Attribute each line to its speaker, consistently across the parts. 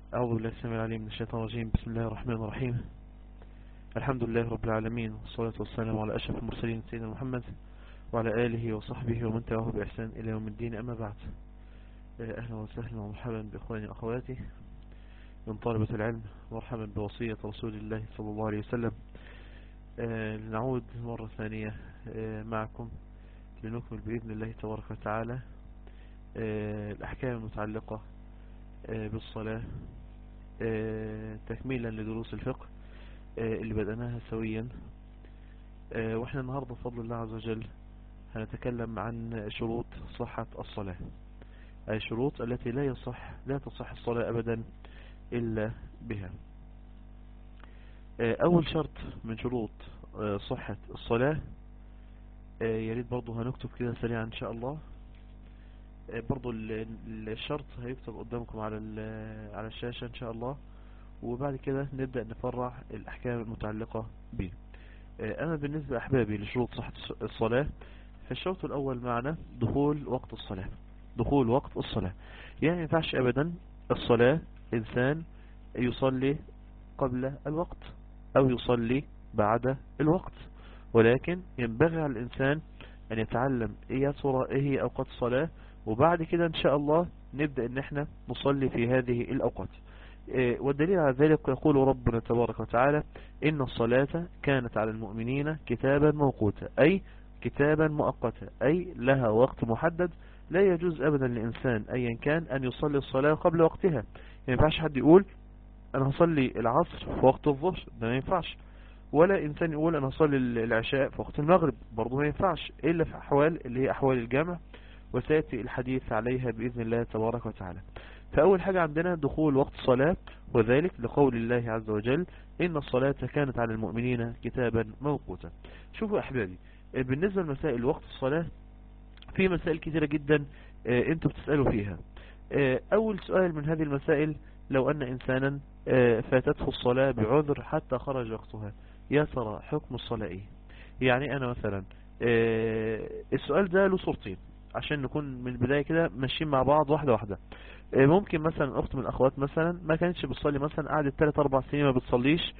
Speaker 1: أعوذ بالله السميع العليم من الشيطان الرجيم. بسم الله الرحمن الرحيم. الحمد لله رب العالمين، والصلاة والسلام على أشرف المرسلين سيدنا محمد وعلى آله وصحبه ومن تبعه بإحسان إلى يوم الدين. أما بعد، أهلا وسهلا ومرحبا بإخواني وأخواتي من طالبة العلم، مرحبا بوصية رسول الله صلى الله عليه وسلم. لنعود مرة ثانية معكم لنكمل بإذن الله تبارك وتعالى الأحكام المتعلقة بالصلاة، تكميلا لدروس الفقه اللي بدأناها سويا. واحنا النهاردة بفضل الله عز وجل هنتكلم عن شروط صحة الصلاة، أي الشروط التي لا تصح الصلاة أبدا إلا بها. أول شرط من شروط صحة الصلاة، يريد برضو هنكتب كده سريعا إن شاء الله. برضو الشرط هيكتب قدامكم على الشاشة إن شاء الله، وبعد كده نبدأ نفرع الأحكام المتعلقة به. أما بالنسبة أحبابي لشروط صحة الصلاة، فالشرط الأول معنا دخول وقت الصلاة. دخول وقت الصلاة يعني ما ينفعش أبدا الصلاة إنسان يصلي قبل الوقت أو يصلي بعد الوقت، ولكن ينبغي على الإنسان أن يتعلم إيه هي أوقات الصلاة، وبعد كده إن شاء الله نبدأ إن احنا نصلي في هذه الأوقات. والدليل على ذلك يقول ربنا تبارك وتعالى: إن الصلاة كانت على المؤمنين كتابا موقوتا، أي كتابا مؤقتا، أي لها وقت محدد. لا يجوز أبدا لإنسان أيا كان أن يصلي الصلاة قبل وقتها. يعني ما ينفعش حد يقول أنا هصلي العصر في وقت الظهر، ده ما ينفعش. ولا إنسان يقول أنا هصلي العشاء في وقت المغرب، برضه ما ينفعش، إلا في أحوال اللي هي أحوال الجامع، وسيأتي الحديث عليها بإذن الله تبارك وتعالى. فأول حاجة عندنا دخول وقت الصلاة، وذلك لقول الله عز وجل: إن الصلاة كانت على المؤمنين كتابا موقوتا. شوفوا أحبابي، بالنسبة لمسائل وقت الصلاة في مسائل كثيرة جدا انتوا بتسألوا فيها. أول سؤال من هذه المسائل: لو أن إنسانا فاتته الصلاة بعذر حتى خرج وقتها، يا ترى حكم الصلاة إيه؟ يعني أنا مثلا السؤال ده له صورتين عشان نكون من البداية كده ماشيين مع بعض واحدة واحدة. ممكن مثلا أخت من الأخوات مثلا ما كانتش بتصلي، مثلا قعدت 3-4 سنين ما بتصليش،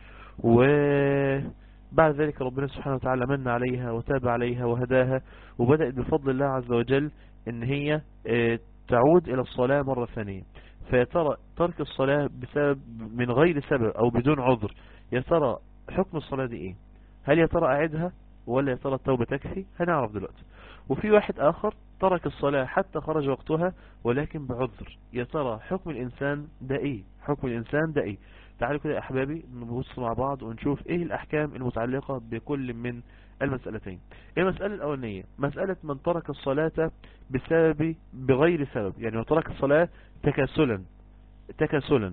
Speaker 1: وبعد ذلك ربنا سبحانه وتعالى من عليها وتاب عليها وهداها، وبدأت بفضل الله عز وجل ان هي تعود الى الصلاة مرة ثانية. فيا ترى ترك الصلاة بسبب من غير سبب او بدون عذر، يا ترى حكم الصلاة دي ايه؟ هل يا ترى اعدها ولا يا ترى التوبة تكفي؟ هنعرف دلوقتي. وفي واحد اخر ترك الصلاة حتى خرج وقتها ولكن بعذر، يا ترى حكم الانسان ده ايه؟ حكم الانسان ده ايه؟ تعالوا كده يا احبابي نبص مع بعض ونشوف ايه الاحكام المتعلقة بكل من المسألتين. المسألة الاولانية مسألة من ترك الصلاة بغير سبب، يعني من ترك الصلاة تكاسلا.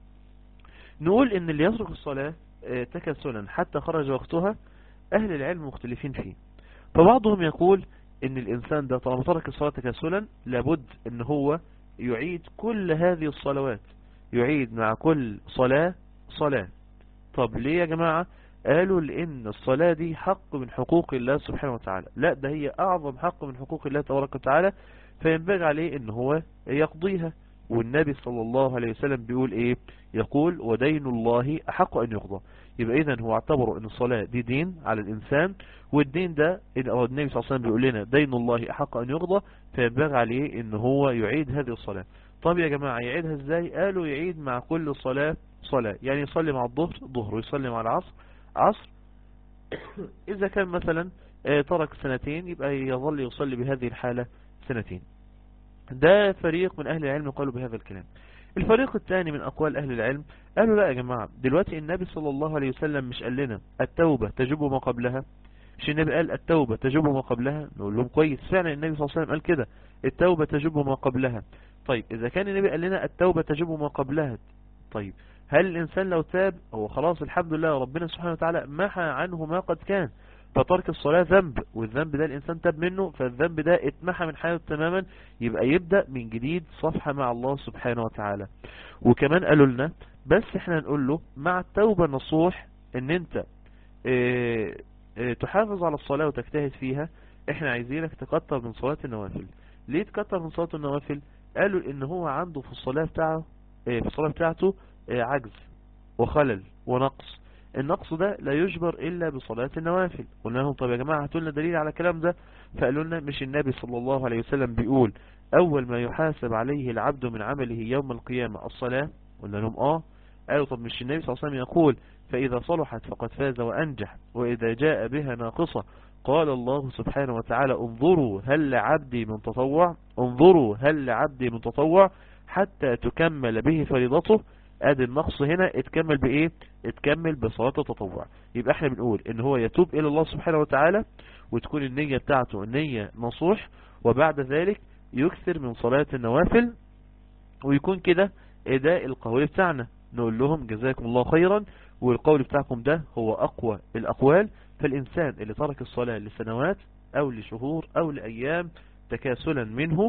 Speaker 1: نقول ان اللي يترك الصلاة تكاسلا حتى خرج وقتها اهل العلم مختلفين فيه. فبعضهم يقول ان الانسان ده طالما ترك الصلاة تكاسلا لابد ان هو يعيد كل هذه الصلوات، يعيد مع كل صلاة. طب ليه يا جماعة؟ قالوا لان الصلاة دي حق من حقوق الله سبحانه وتعالى، لا ده هي اعظم حق من حقوق الله تبارك وتعالى، فينبغي عليه ان هو يقضيها. والنبي صلى الله عليه وسلم بيقول ايه؟ يقول: ودين الله احق ان يقضى. يبقى اذا هو اعتبروا ان الصلاة دي دين على الانسان، والدين ده النبي صلى الله عليه وسلم بيقول لنا دين الله احق ان يقضى، فينبغي عليه ان هو يعيد هذه الصلاة. طب يا جماعة يعيدها ازاي؟ قالوا يعيد مع كل صلاة، يعني يصلي مع الظهر ظهر، ويصلي مع العصر عصر. إذا كان مثلا ترك 2 يبقى يظل يصلي بهذه الحالة 2. ده فريق من أهل العلم قالوا بهذا الكلام. الفريق الثاني من أقوال أهل العلم قالوا: لا يا جماعة، دلوقتي النبي صلى الله عليه وسلم مش قال لنا التوبة تجب ما قبلها؟ مش النبي قال التوبة تجب ما قبلها؟ نقول لهم كويس، فعلا النبي صلى الله عليه وسلم قال كده، التوبة تجب ما قبلها. طيب إذا كان النبي قال لنا التوبة تجب ما قبلها، طيب هل الإنسان لو تاب هو خلاص الحمد لله ربنا سبحانه وتعالى محى عنه ما قد كان، فترك الصلاة ذنب، والذنب ده الإنسان تاب منه، فالذنب ده اتمحى من حياته تماما، يبقى يبدأ من جديد صفحة مع الله سبحانه وتعالى. وكمان قالوا لنا بس احنا نقول له مع التوبة نصوح ان انت تحافظ على الصلاة وتجتهد فيها، احنا عايزينك تكتر من صلاة النوافل. ليه تكتر من صلاة النوافل؟ قالوا ان هو عنده في الصلاة بتاعه في الصلاة بتاعته عجز وخلل ونقص. النقص ده لا يجبر إلا بصلاة النوافل. قلنا لهم طب يا جماعة هاتوا لنا دليل على الكلام ده. فقالوا لنا مش النبي صلى الله عليه وسلم بيقول أول ما يحاسب عليه العبد من عمله يوم القيامة الصلاة؟ قلنا لهم قالوا طب مش النبي صلى الله عليه وسلم يقول فإذا صلحت فقد فاز وأنجح وإذا جاء بها ناقصة قال الله سبحانه وتعالى انظروا هل لعبدي من تطوع، انظروا هل لعبدي من تطوع حتى تكمل به فريضته. ادي النقص هنا اتكمل بايه؟ اتكمل بصلاة التطوع. يبقى احنا بنقول ان هو يتوب الى الله سبحانه وتعالى وتكون النية بتاعته النية نصوح، وبعد ذلك يكثر من صلاة النوافل، ويكون كده ده القول بتاعنا. نقول لهم جزاكم الله خيرا، والقول بتاعكم ده هو اقوى الاقوال. فالانسان اللي ترك الصلاة لسنوات او لشهور او لايام تكاسلا منه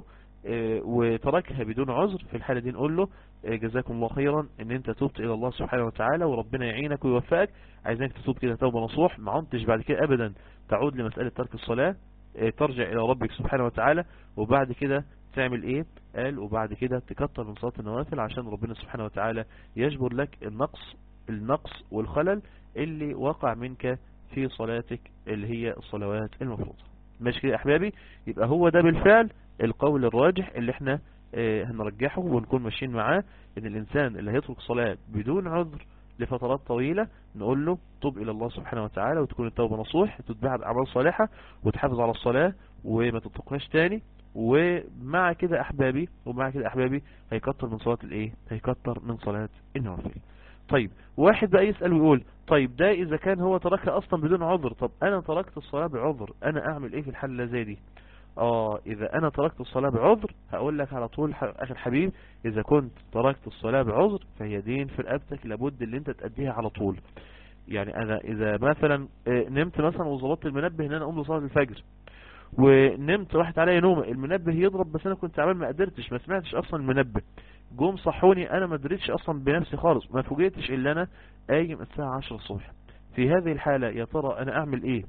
Speaker 1: وتركها بدون عذر، في الحالة دي نقول له جزاكم الله خيرا ان انت توبت الى الله سبحانه وتعالى وربنا يعينك ويوفقك. عايزينك تتوب كده توبة نصوح، ما عدتش بعد كده ابدا تعود لمسألة ترك الصلاة، ترجع الى ربك سبحانه وتعالى. وبعد كده تعمل ايه؟ قال وبعد كده تكتر من صلاة النوافل عشان ربنا سبحانه وتعالى يجبر لك النقص والخلل اللي وقع منك في صلاتك اللي هي الصلوات المفروضة. ماشي كده يا احبابي؟ يبقى هو ده بالفعل القول الراجح اللي احنا هنرجحه ونكون ماشيين معاه، ان الانسان اللي هيترك صلاة بدون عذر لفترات طويلة نقول له توب الى الله سبحانه وتعالى وتكون التوبة نصوح، تتبع بأعمال صالحة وتحافظ على الصلاة وما تتركهاش تاني. ومع كده احبابي هيكتر من صلاة الايه؟ هيكتر من صلاة النوافل. طيب واحد بقى يسأل ويقول طيب ده اذا كان هو تركها اصلا بدون عذر، طب انا تركت الصلاة بعذر انا اعمل ايه في الحالة اللي زي دي؟ اذا انا تركت الصلاة بعذر هقول لك على طول اخي الحبيب، اذا كنت تركت الصلاة بعذر فهي دين في رقبتك لابد اللي انت تأديها على طول. يعني انا اذا مثلا نمت مثلا وظبطت المنبه ان انا اقوم لصلاة الفجر، ونمت راحت عليا نومه المنبه يضرب بس انا كنت تعبان ما قدرتش ما سمعتش اصلا المنبه، جم صحوني انا ما دريتش اصلا بنفسي خالص، ما فوجئتش الا انا قايم الساعة 10 الصبح. في هذه الحالة يا ترى انا اعمل ايه؟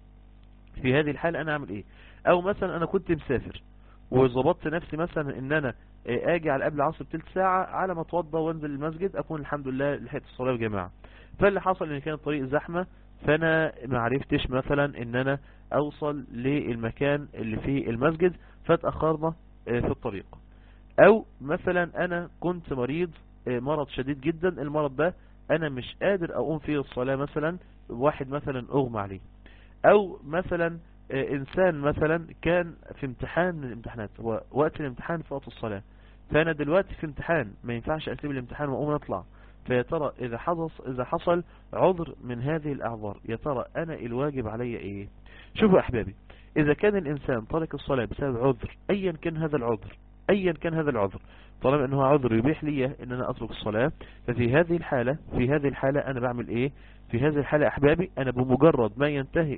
Speaker 1: او مثلا انا كنت مسافر وظبطت نفسي مثلا ان انا اجي على قبل العصر بتلت ساعة على ما اتوضى وانزل المسجد اكون الحمد لله لحقت الصلاة يا جماعة. فاللي حصل ان كان الطريق زحمة فانا ما عرفتش مثلا ان انا اوصل للمكان اللي فيه المسجد فتأخرنا في الطريق. او مثلا انا كنت مريض مرض شديد جدا، المرض ده انا مش قادر اقوم فيه الصلاة، مثلا واحد مثلا اغمى عليه، او مثلا انسان مثلا كان في امتحان من الامتحانات، هو وقت الامتحان في وقت الصلاة، فانا دلوقتي في امتحان ما ينفعش اسيب الامتحان واقوم اطلع. فيا ترى اذا حصل عذر من هذه الاعذار يا ترى انا الواجب علي ايه؟ شوفوا احبابي، اذا كان الانسان ترك الصلاة بسبب عذر ايا كان هذا العذر طالما انه عذر يبيح لي ان انا اترك الصلاة، ففي هذه الحالة انا بعمل ايه؟ في هذه الحالة احبابي انا بمجرد ما ينتهي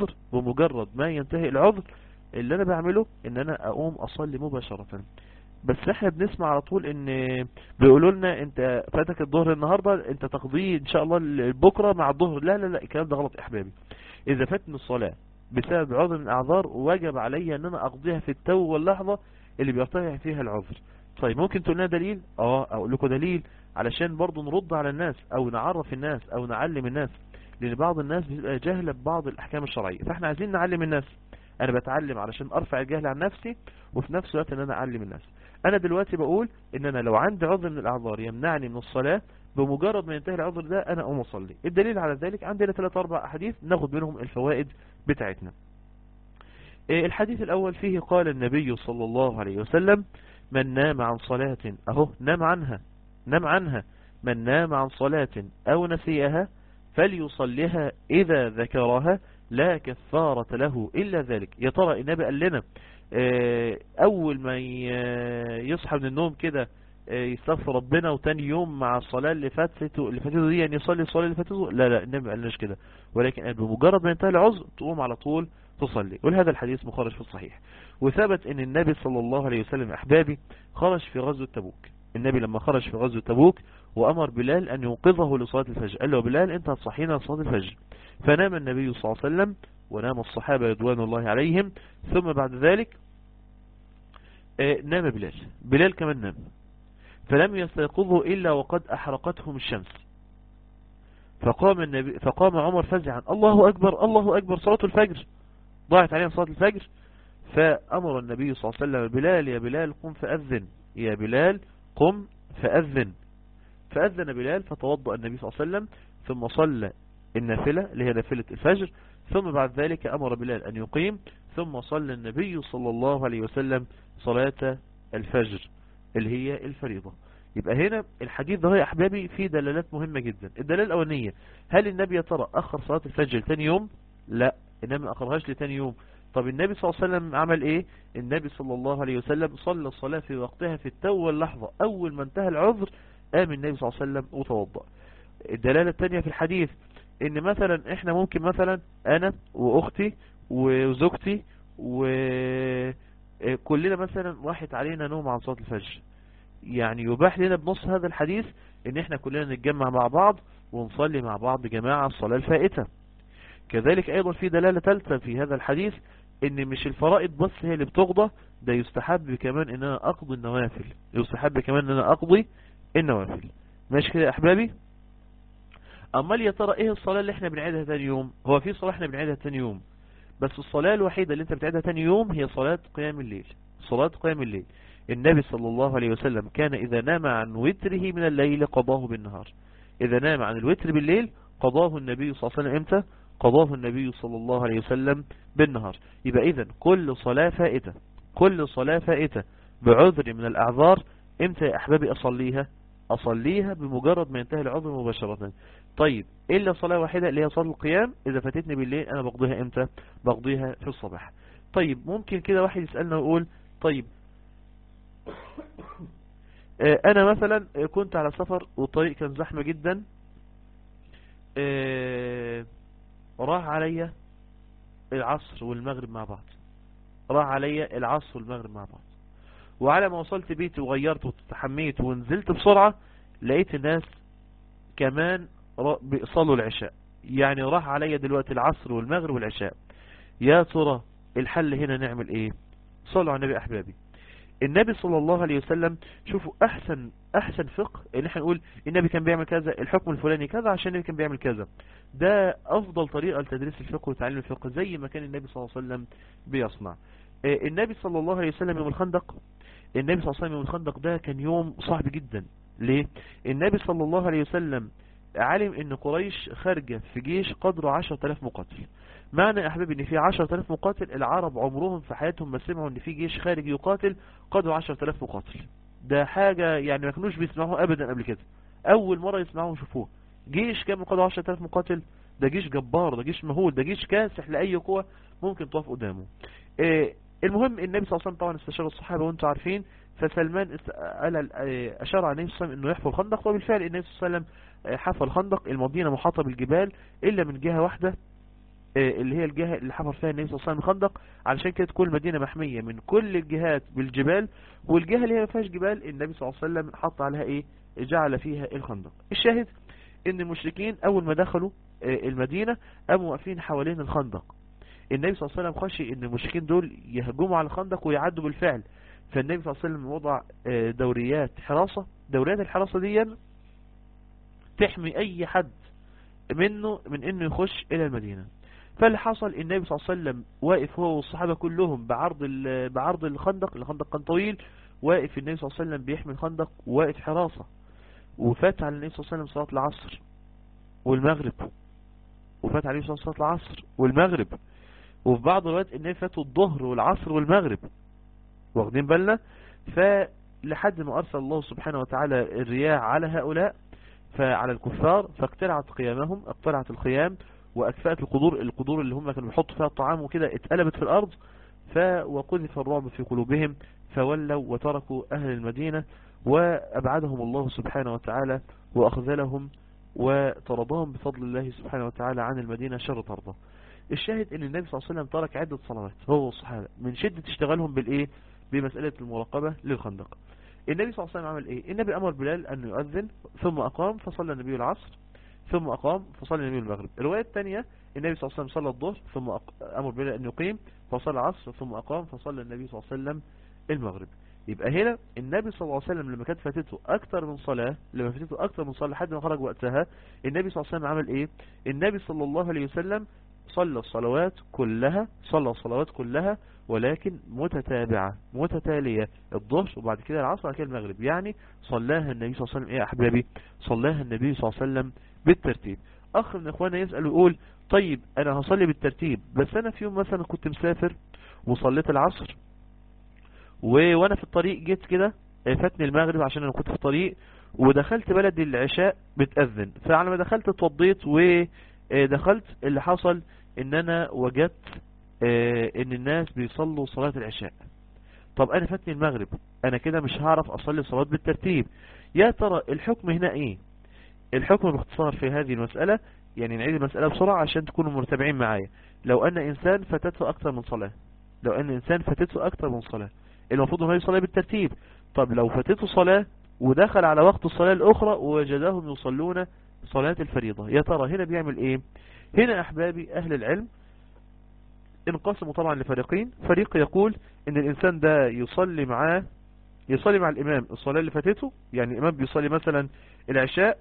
Speaker 1: العذر اللي انا بعمله ان انا اقوم اصلي مباشرة. بس احنا بنسمع على طول ان بيقولوا لنا انت فاتك الظهر النهاردة انت تقضيه ان شاء الله بكرة مع الظهر. لا الكلام ده غلط احبابي. اذا فاتني الصلاة بسبب عذر من الاعذار وجب علي ان انا اقضيها في التو واللحظة اللي بيرتفع فيها العذر. طيب ممكن تقول لنا دليل؟ اقول لكم دليل علشان برضو نرد على الناس او نعرف الناس او نعلم الناس، لان بعض الناس بتبقى جاهلة ببعض الاحكام الشرعية، فاحنا عايزين نعلم الناس. انا بتعلم علشان ارفع الجهل عن نفسي وفي نفس الوقت ان انا اعلم الناس. انا دلوقتي بقول ان انا لو عندي عذر من الاعذار يمنعني من الصلاة بمجرد ما ينتهي العذر ده انا اقوم اصلي. الدليل على ذلك عندنا 3-4 احاديث ناخد منهم الفوائد بتاعتنا. الحديث الاول فيه قال النبي صلى الله عليه وسلم من نام عن صلاة نام عنها من نام عن صلاة او نسيها فليصليها اذا ذكرها لا كفارة له الا ذلك. يا ترى النبي قال لنا اول ما يصحى من النوم كده يستغفر ربنا وتاني يوم مع الصلاة اللي فاتته دي يعني يصلي الصلاة اللي فاتته؟ لا النبي ما قالناش كده، ولكن بمجرد ما ينتهي العذر تقوم على طول تصلي. ولهذا الحديث مخرج في الصحيح. وثبت ان النبي صلى الله عليه وسلم احبابي خرج في غزوة تبوك. النبي لما خرج في غزوة تبوك وامر بلال ان يوقظه لصلاة الفجر، قال له بلال انت هتصحينا لصلاة الفجر. فنام النبي صلى الله عليه وسلم ونام الصحابة رضوان الله عليهم، ثم بعد ذلك نام بلال كمان نام. فلم يستيقظوا إلا وقد أحرقتهم الشمس. فقام عمر فزعا: الله أكبر الله أكبر، صلاة الفجر، ضاعت عليهم صلاة الفجر. فأمر النبي صلى الله عليه وسلم: بلال يا بلال قم فأذن، يا بلال قم فأذن. فأذن بلال فتوضأ النبي صلى الله عليه وسلم، ثم صلى النافلة اللي هي نافلة الفجر، ثم بعد ذلك أمر بلال أن يقيم، ثم صلى النبي صلى الله عليه وسلم صلاة الفجر اللي هي الفريضة. يبقى هنا الحديث ده يا أحبابي فيه دلالات مهمة جدا. الدلالة الأولانية: هل النبي يا ترى أخر صلاة الفجر لتاني يوم؟ لا، إنما ما أخرهاش لتاني يوم. طب النبي صلى الله عليه وسلم عمل إيه؟ النبي صلى الله عليه وسلم صلى الصلاة في وقتها في التو اللحظة، أول ما انتهى العذر قام النبي صلى الله عليه وسلم وتوضأ. الدلالة الثانية في الحديث ان مثلا احنا ممكن مثلا انا واختي وزوجتي وكلنا مثلا راحت علينا نوم عن صلاة الفجر، يعني يباح لنا بنص هذا الحديث ان احنا كلنا نتجمع مع بعض ونصلي مع بعض جماعة الصلاة الفائتة. كذلك ايضا في دلالة ثالثة في هذا الحديث ان مش الفرائض بس هي اللي بتقضى، ده يستحب كمان ان انا اقضي النوافل، يستحب كمان ان انا اقضي النوافل. ماشي كده يا احبابي؟ امال يا ترى ايه الصلاة اللي احنا بنعيدها تاني يوم؟ هو في صلاة احنا بنعيدها تاني يوم، بس الصلاة الوحيدة اللي انت بتعيدها تاني يوم هي صلاة قيام الليل. صلاة قيام الليل النبي صلى الله عليه وسلم كان اذا نام عن وتره من الليل قضاه بالنهار. اذا نام عن الوتر بالليل قضاه النبي صلى الله عليه وسلم امتى؟ قضاه النبي صلى الله عليه وسلم بالنهار. يبقى اذا كل صلاة فائتة، كل صلاة فائتة بعذر من الاعذار امتى يا احبابي اصليها؟ اصليها بمجرد ما ينتهي العذر مباشرة. طيب الا صلاة واحدة اللي هي صلاة القيام، اذا فاتتني بالليل انا بقضيها امتى؟ بقضيها في الصباح. طيب ممكن كده واحد يسألنا ويقول: طيب انا مثلا كنت على سفر والطريق كان زحمة جدا، راح عليا العصر والمغرب مع بعض، راح عليا العصر والمغرب مع بعض، وعلى ما وصلت بيتي وغيرت وتحميت ونزلت بسرعة لقيت الناس كمان بيصلوا العشاء، يعني راح عليا دلوقتي العصر والمغرب والعشاء. يا ترى الحل هنا نعمل ايه؟ صلوا على النبي احبابي. النبي صلى الله عليه وسلم، شوفوا احسن فقه ان احنا نقول النبي كان بيعمل كذا، الحكم الفلاني كذا عشان النبي كان بيعمل كذا. ده افضل طريقة لتدريس الفقه وتعليم الفقه زي ما كان النبي صلى الله عليه وسلم بيصنع. النبي صلى الله عليه وسلم يوم الخندق، النبي صلى الله عليه وسلم يوم الخندق ده كان يوم صعب جدا. ليه؟ النبي صلى الله عليه وسلم علم ان قريش خارجة في جيش قدره 10,000 مقاتل. معنى يا احبابي ان في 10,000 مقاتل، العرب عمرهم في حياتهم ما سمعوا ان في جيش خارج يقاتل قدره 10,000 مقاتل. ده حاجة يعني ما كانوش بيسمعوها ابدا قبل كده، اول مرة يسمعوه ويشوفوه. جيش كامل قدره 10,000 مقاتل، ده جيش جبار، ده جيش مهول، ده جيش كاسح لأي قوة ممكن تقف قدامه. المهم النبي صلى الله عليه وسلم طبعا استشار الصحابة وانتم عارفين، فسلمان اشار على النبي صلى الله عليه وسلم انه يحفر الخندق، وبالفعل النبي صلى الله عليه وسلم حفر الخندق. المدينة محاطة بالجبال الا من جهة واحدة اللي هي الجهة اللي حفر فيها النبي صلى الله عليه وسلم الخندق، علشان كده تكون المدينة محمية من كل الجهات بالجبال، والجهة اللي هي ما فيهاش جبال النبي صلى الله عليه وسلم حط عليها ايه؟ جعل فيها الخندق. الشاهد ان المشركين اول ما دخلوا المدينة قاموا واقفين حوالين الخندق. النبي صلى الله عليه وسلم خشي ان المشركين دول يهجموا على الخندق ويعدوا بالفعل، فالنبي صلى الله عليه وسلم وضع دوريات حراسة. دوريات الحراسة دي تحمي اي حد منه من انه يخش الى المدينة. فاللي حصل النبي صلى الله عليه وسلم واقف هو والصحابة كلهم بعرض الخندق كان طويل، واقف النبي صلى الله عليه وسلم بيحمي الخندق واقف حراسة. وفات على النبي صلى الله عليه وسلم صلاة العصر والمغرب، وفات عليه صلاة العصر والمغرب، وفي بعض الوقت النبي فاتوا الظهر والعصر والمغرب، واخدين بالنا؟ فلحد ما أرسل الله سبحانه وتعالى الرياح على هؤلاء، فعلى الكفار، فاقتلعت قيامهم، اقتلعت الخيام وأكفأت القدور اللي هم كانوا بيحطوا فيها الطعام وكده اتقلبت في الأرض، وقذف الرعب في قلوبهم فولوا وتركوا أهل المدينة، وأبعدهم الله سبحانه وتعالى وأخذلهم وطردهم بفضل الله سبحانه وتعالى عن المدينة شر طرده. الشاهد ان النبي صلى الله عليه وسلم ترك عدة صلوات هو والصحابة من شدة اشتغالهم بالايه؟ بمسألة المراقبة للخندق. النبي صلى الله عليه وسلم عمل ايه؟ النبي امر بلال ان يؤذن، ثم اقام فصلى النبي العصر، ثم اقام فصلى النبي المغرب. الرواية الثانية النبي صلى الله عليه وسلم صلى الظهر، ثم امر بلال ان يقيم فصلى العصر، ثم اقام فصلى النبي صلى الله عليه وسلم المغرب. يبقى هنا النبي صلى الله عليه وسلم لما كانت فاتته اكتر من صلاة، لحد ما خرج وقتها، النبي صلى الله عليه وسلم عمل ايه؟ النبي صلى الله عليه وسلم صلى الصلوات كلها ولكن متتالية، الظهر وبعد كده العصر وبعد كده المغرب، يعني صلاها النبي صلى الله عليه وسلم ايه يا احبابي؟ صلاها النبي صلى الله عليه وسلم بالترتيب. اخ من اخواننا يسأل ويقول طيب انا هصلي بالترتيب، بس انا في يوم مثلا كنت مسافر وصليت العصر وانا في الطريق جيت كده فاتني المغرب عشان انا كنت في الطريق، ودخلت بلد العشاء بتأذن، فعلى ما دخلت اتوضيت ودخلت، اللي حصل ان انا وجدت ان الناس بيصلوا صلاة العشاء. طب انا فاتني المغرب، انا كده مش هعرف اصلي صلاة بالترتيب. يا ترى الحكم هنا ايه؟ الحكم باختصار في هذه المسألة، يعني نعيد المسألة بسرعة عشان تكونوا مرتبعين معايا. لو ان انسان فاتته اكتر من صلاة، المفروض انه يصلي بالترتيب. طب لو فاتته صلاة ودخل على وقت الصلاة الاخرى ووجدهم يصلون صلاة الفريضة، يا ترى هنا بيعمل ايه؟ هنا احبابي اهل العلم انقسموا طبعا لفريقين. فريق يقول ان الانسان ده يصلي مع الامام الصلاة اللي فاتته، يعني الامام بيصلي مثلا العشاء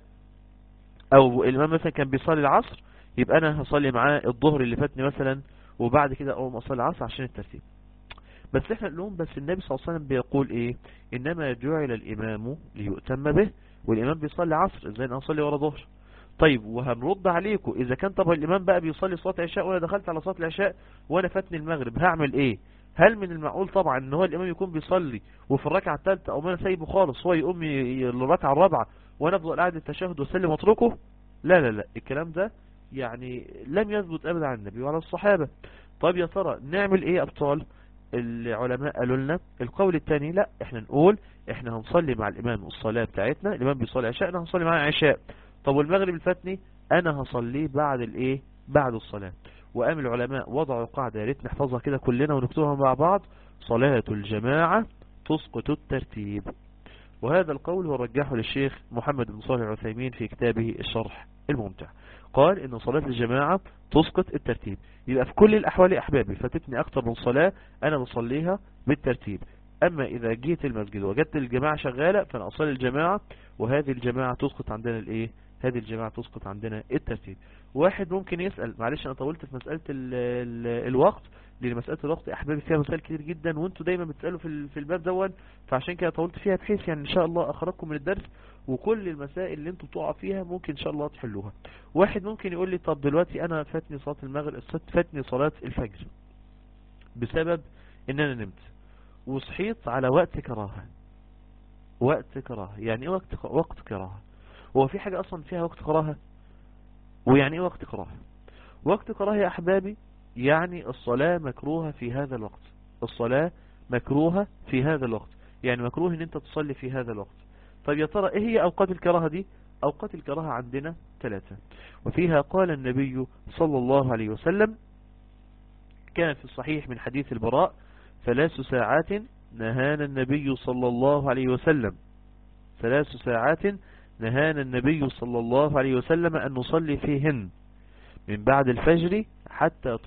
Speaker 1: او الامام مثلا كان بيصلي العصر، يبقى انا هصلي معاه الظهر اللي فاتني مثلا، وبعد كده اقوم اصلي العصر عشان الترتيب. بس احنا نقولهم بس النبي صلى الله عليه وسلم بيقول ايه؟ انما جعل الامام ليؤتم به، والامام بيصلي عصر، ازاي انا اصلي ورا ظهر؟ طيب وهنرد عليكم، اذا كان طب الامام بقى بيصلي صلاة عشاء وانا دخلت على صلاة العشاء وانا فاتني المغرب، هعمل ايه؟ هل من المعقول طبعا ان هو الامام يكون بيصلي وفي الركعة الثالثة او ما انا سايبه خالص هو يقوم للركعة الرابعة وانا افضل قاعد التشهد واسلم واتركه؟ لا الكلام ده يعني لم يثبت ابدا عن النبي وعلى الصحابة. طب يا ترى نعمل ايه يا ابطال؟ العلماء قالوا لنا القول الثاني لا، احنا نقول احنا هنصلي مع الامام الصلاة بتاعتنا، الامام بيصلي عشاء انا هنصلي معاه عشاء. طب والمغرب الفاتني انا هصليه بعد الصلاة. وقام العلماء وضعوا قاعدة يا ريت نحفظها كده كلنا ونكتبها مع بعض: صلاة الجماعة تسقط الترتيب. وهذا القول هو رجحه للشيخ محمد بن صالح العثيمين في كتابه الشرح الممتع، قال ان صلاة الجماعة تسقط الترتيب. يبقى في كل الاحوال يا احبابي فاتتني اكتر من صلاة انا بصليها بالترتيب، اما اذا جيت المسجد وجدت الجماعة شغالة فانا اصلي الجماعة، وهذه الجماعة تسقط عندنا هذه الجماعة تسقط عندنا الترتيب. واحد ممكن يسأل، معلش انا طولت في مسألة الوقت، لان مسألة الوقت احبابي فيها مسائل كتير جدا وانتوا دايما بتسألوا في الباب دون، فعشان كده طولت فيها بحيث يعني ان شاء الله اخرجكم من الدرس وكل المسائل اللي انتوا بتقعوا فيها ممكن ان شاء الله تحلوها. واحد ممكن يقول لي طب دلوقتي انا فاتني صلاة المغرب، فاتني صلاة الفجر بسبب ان انا نمت وصحيت على وقت كراهة. يعني ايه وقت كراهة؟ هو في حاجة اصلا فيها وقت كراهة؟ ويعني ايه وقت كراهة؟ وقت كراهة يا احبابي يعني الصلاة مكروهة في هذا الوقت، يعني مكروه ان انت تصلي في هذا الوقت. طيب يا ترى ايه هي اوقات الكراهة دي؟ اوقات الكراهة عندنا 3، وفيها قال النبي صلى الله عليه وسلم كان في الصحيح من حديث البراء: 3 ساعات نهانا النبي صلى الله عليه وسلم، 3 ساعات نهانا النبي صلى الله عليه وسلم أن نصلي فيهن: من بعد الفجر حتى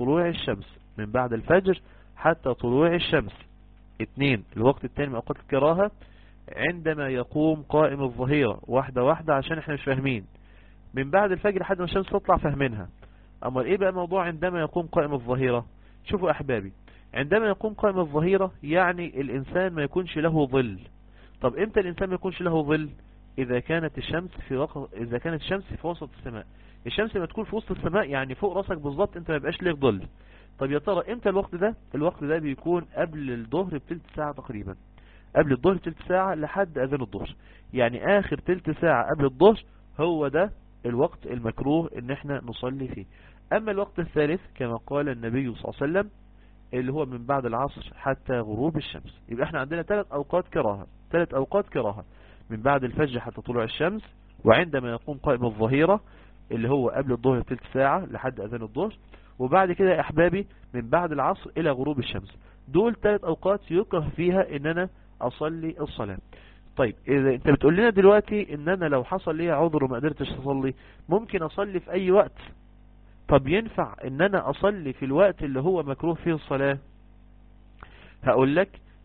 Speaker 1: طلوع الشمس. 2 الوقت الثاني من أوقات الكراهة عندما يقوم قائم الظهيرة، واحدة عشان احنا مش فاهمين، من بعد الفجر لحد ما الشمس تطلع فاهمينها. اما ايه بقى موضوع عندما يقوم قائم الظهيرة؟ شوفوا احبابي، عندما يقوم قائم الظهيرة يعني الانسان ما يكونش له ظل. طب امتى الانسان ما يكونش له ظل؟ اذا كانت الشمس في وسط السماء. الشمس ما تكون في وسط السماء يعني فوق راسك بالظبط، انت ما يبقاش لك ظل. طب يا ترى امتى الوقت ده؟ الوقت ده بيكون قبل الظهر بتلت ساعة تقريبا، قبل الظهر تلت ساعة لحد اذان الظهر، يعني اخر تلت ساعة قبل الظهر هو ده الوقت المكروه ان احنا نصلي فيه. اما الوقت الثالث كما قال النبي صلى الله عليه وسلم اللي هو من بعد العصر حتى غروب الشمس. يبقى احنا عندنا 3 اوقات كراهة: من بعد الفجر حتى طلوع الشمس، وعندما يقوم قائم الظهيرة اللي هو قبل الظهر تلت ساعة لحد اذان الظهر، وبعد كده يا احبابي من بعد العصر الى غروب الشمس. دول 3 اوقات يكره فيها ان انا اصلي الصلاة. طيب اذا انت بتقول لنا دلوقتي ان انا لو حصل لي عذر وما قدرتش اصلي ممكن اصلي في اي وقت، طب ينفع ان انا اصلي في الوقت اللي هو مكروه فيه الصلاة؟ هقول لك